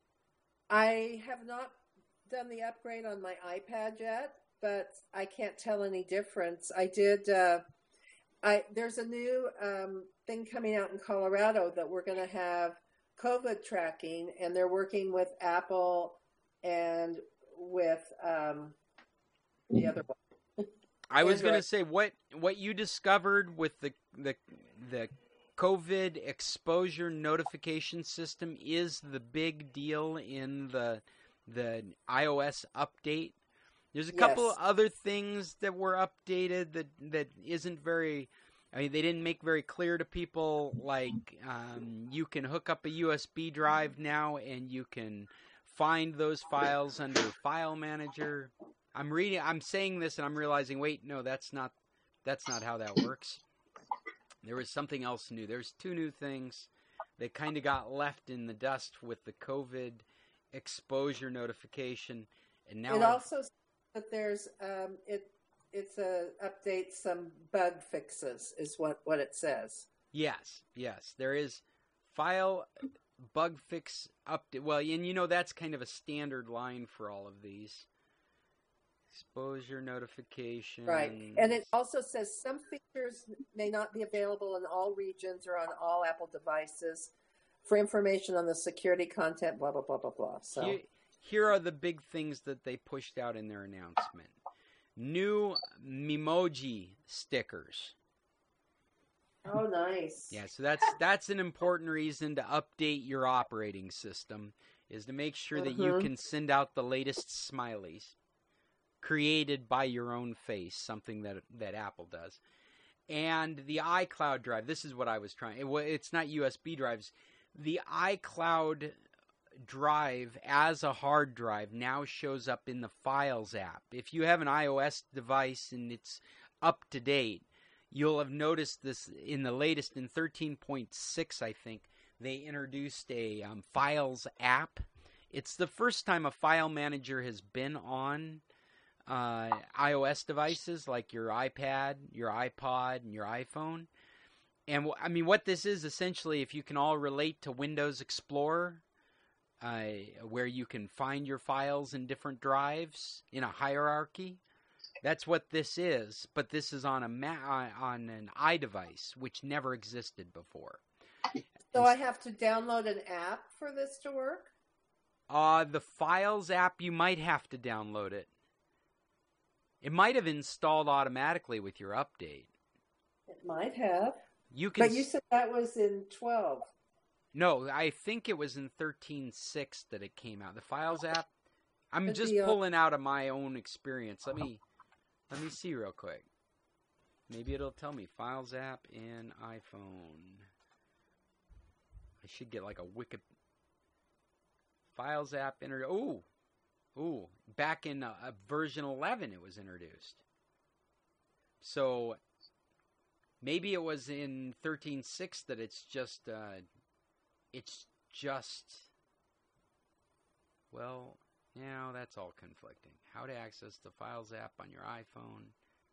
I have not done the upgrade on my iPad yet, but I can't tell any difference. I did. There's a new thing coming out in Colorado that we're going to have COVID tracking, and they're working with Apple and with the other one. I was going to say what you discovered with the COVID exposure notification system is the big deal in the iOS update. There's a couple of other things that were updated that isn't very. I mean, they didn't make very clear to people. Like you can hook up a USB drive now, and you can find those files under File Manager. I'm saying this, and I'm realizing, wait, no, that's not how that works. There was something else new. There's two new things that kind of got left in the dust with the COVID exposure notification, and now it also says that there's it's a update some bug fixes is what it says. Yes, there is file bug fix update. Well, and that's kind of a standard line for all of these. Exposure notification. Right. And it also says some features may not be available in all regions or on all Apple devices. For information on the security content, blah, blah, blah, blah, blah. So here are the big things that they pushed out in their announcement. New Memoji stickers. Oh, nice. Yeah, so that's an important reason to update your operating system, is to make sure that you can send out the latest smileys created by your own face, something that Apple does. And the iCloud drive, this is what I was trying. It's not USB drives. The iCloud drive as a hard drive now shows up in the Files app. If you have an iOS device and it's up to date, you'll have noticed this in the latest, in 13.6, I think, they introduced a Files app. It's the first time a file manager has been on iOS devices like your iPad, your iPod, and your iPhone. And I mean, what this is essentially, if you can all relate to Windows Explorer, where you can find your files in different drives in a hierarchy, that's what this is. But this is on on an iDevice, which never existed before. So I have to download an app for this to work? The Files app, you might have to download it. It might have installed automatically with your update. It might have. But you said that was in 12. No, I think it was in 13.6 that it came out. The Files app. I'm just pulling out of my own experience. Let me see real quick. Maybe it'll tell me Files app in iPhone. I should get like a Wiki. Files app Ooh, back in version 11 it was introduced. So maybe it was in 13.6 that it's just well, now that's all conflicting. How to access the Files app on your iPhone.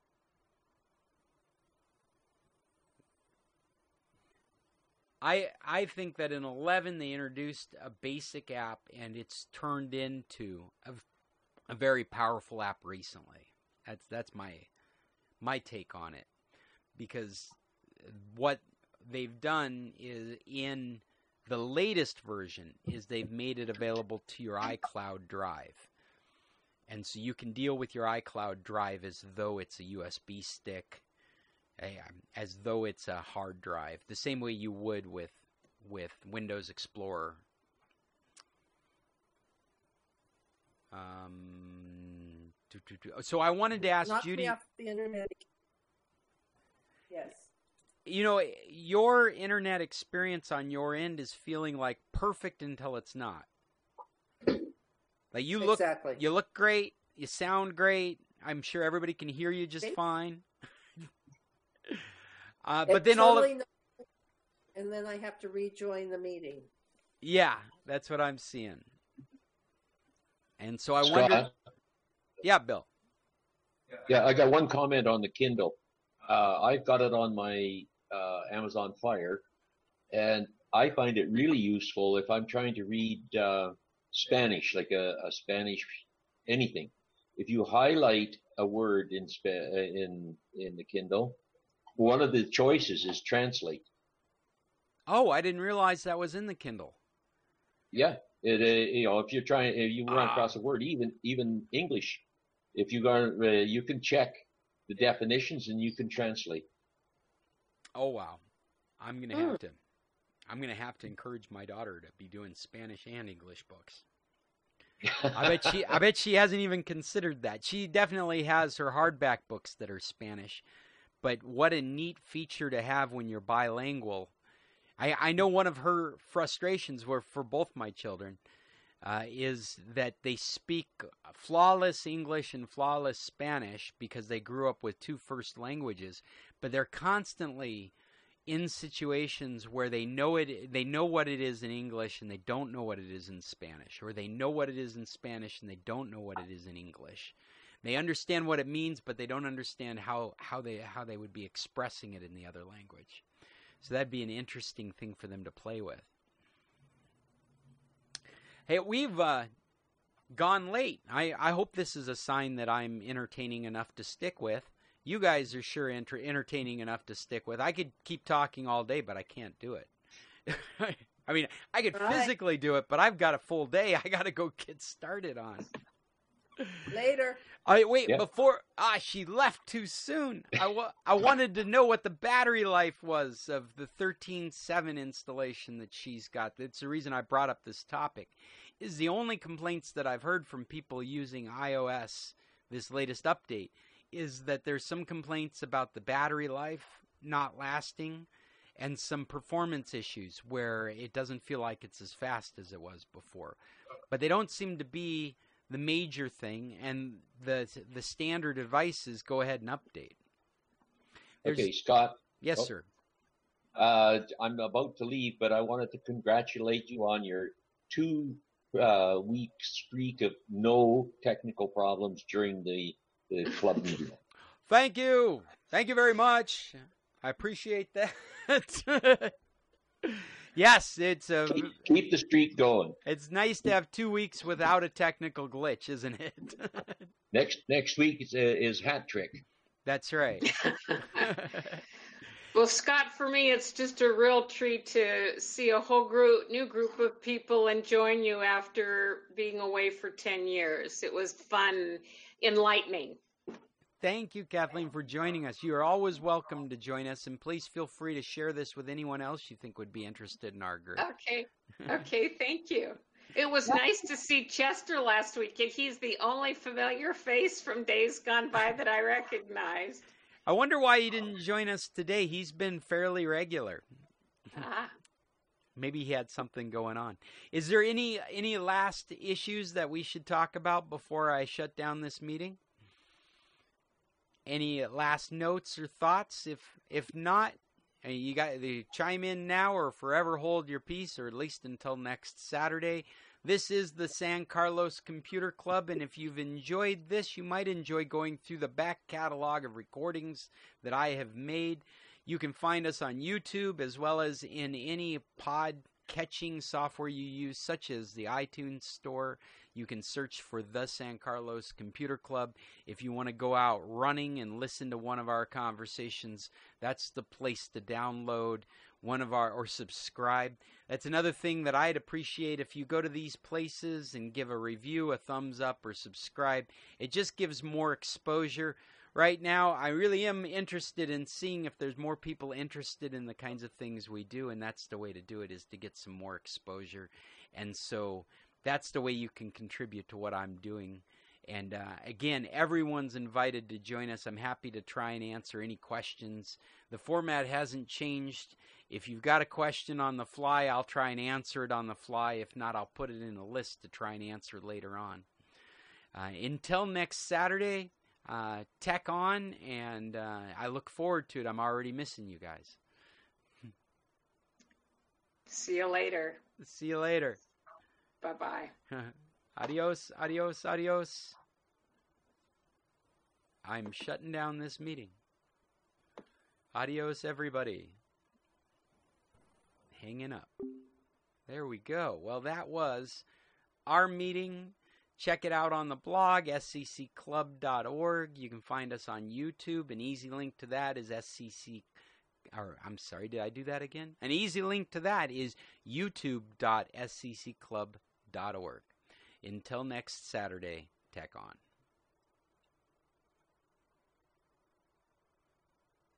I think that in 11 they introduced a basic app, and it's turned into a very powerful app recently. That's my take on it, because what they've done is, in the latest version, is they've made it available to your iCloud drive. And so you can deal with your iCloud drive as though it's a USB stick, as though it's a hard drive, the same way you would with Windows So I wanted to ask Knock Judy. me off the internet. Yes. You know, your internet experience on your end is feeling like perfect until it's not. Like you look, Exactly. you look great, you sound great. I'm sure everybody can hear you just fine. But then and then I have to rejoin the meeting. Yeah, that's what I'm seeing. And so I Scott? wonder. Yeah, Bill. Yeah, I got one comment on the Kindle. I've got it on my Amazon Fire, and I find it really useful if I'm trying to read Spanish, like a Spanish anything. If you highlight a word in the Kindle, one of the choices is translate. Oh, I didn't realize that was in the Kindle. Yeah, if you run across a word, even English, if you can check the definitions and you can translate. Oh wow, I'm gonna have to encourage my daughter to be doing Spanish and English books. I bet she hasn't even considered that. She definitely has her hardback books that are Spanish, but what a neat feature to have when you're bilingual. I know one of her frustrations were for both my children is that they speak flawless English and flawless Spanish because they grew up with two first languages, but they're constantly in situations where they know what it is in English and they don't know what it is in Spanish, or they know what it is in Spanish and they don't know what it is in English. They understand what it means, but they don't understand how they would be expressing it in the other language. So that'd be an interesting thing for them to play with. Hey, we've gone late. I hope this is a sign that I'm entertaining enough to stick with. You guys are sure entertaining enough to stick with. I could keep talking all day, but I can't do it. I mean, I could physically do it, but I've got a full day I got to go get started on. Later. Before she left too soon. I wanted to know what the battery life was of the 13.7 installation that she's got. That's the reason I brought up this topic. Is the only complaints that I've heard from people using iOS, this latest update, is that there's some complaints about the battery life not lasting and some performance issues where it doesn't feel like it's as fast as it was before. But they don't seem to be the major thing, and the standard advice is go ahead and update. Okay, Scott. Yes, sir. I'm about to leave, but I wanted to congratulate you on your 2-week streak of no technical problems during the club meeting. Thank you. Thank you very much. I appreciate that. Yes, it's keep the streak going. It's nice to have 2 weeks without a technical glitch, isn't it? Next week is hat trick. That's right. Well, Scott, for me, it's just a real treat to see a whole new group of people and join you after being away for 10 years. It was fun, enlightening. Thank you, Kathleen, for joining us. You are always welcome to join us, and please feel free to share this with anyone else you think would be interested in our group. Okay, thank you. It was nice to see Chester last week. He's the only familiar face from days gone by that I recognized. I wonder why he didn't join us today. He's been fairly regular. Maybe he had something going on. Is there any last issues that we should talk about before I shut down this meeting? Any last notes or thoughts? If not, you got to chime in now or forever hold your peace, or at least until next Saturday. This is the San Carlos Computer Club, and if you've enjoyed this, you might enjoy going through the back catalog of recordings that I have made. You can find us on YouTube as well as in any pod-catching software you use, such as the iTunes Store. You can search for the San Carlos Computer Club. If you want to go out running and listen to one of our conversations, that's the place to download or subscribe. That's another thing that I'd appreciate if you go to these places and give a review, a thumbs up, or subscribe. It just gives more exposure. Right now, I really am interested in seeing if there's more people interested in the kinds of things we do, and that's the way to do it, is to get some more exposure. And so that's the way you can contribute to what I'm doing, And again, everyone's invited to join us. I'm happy to try and answer any questions. The format hasn't changed. If you've got a question on the fly, I'll try and answer it on the fly. If not, I'll put it in a list to try and answer later on. Until next Saturday, tech on, and I look forward to it. I'm already missing you guys. See you later. See you later. Bye-bye. Adios, adios, adios. I'm shutting down this meeting. Adios, everybody. Hanging up. There we go. Well, that was our meeting. Check it out on the blog, sccclub.org. You can find us on YouTube. An easy link to that is I'm sorry, did I do that again? An easy link to that is youtube.sccclub.org. Until next Saturday, tech on.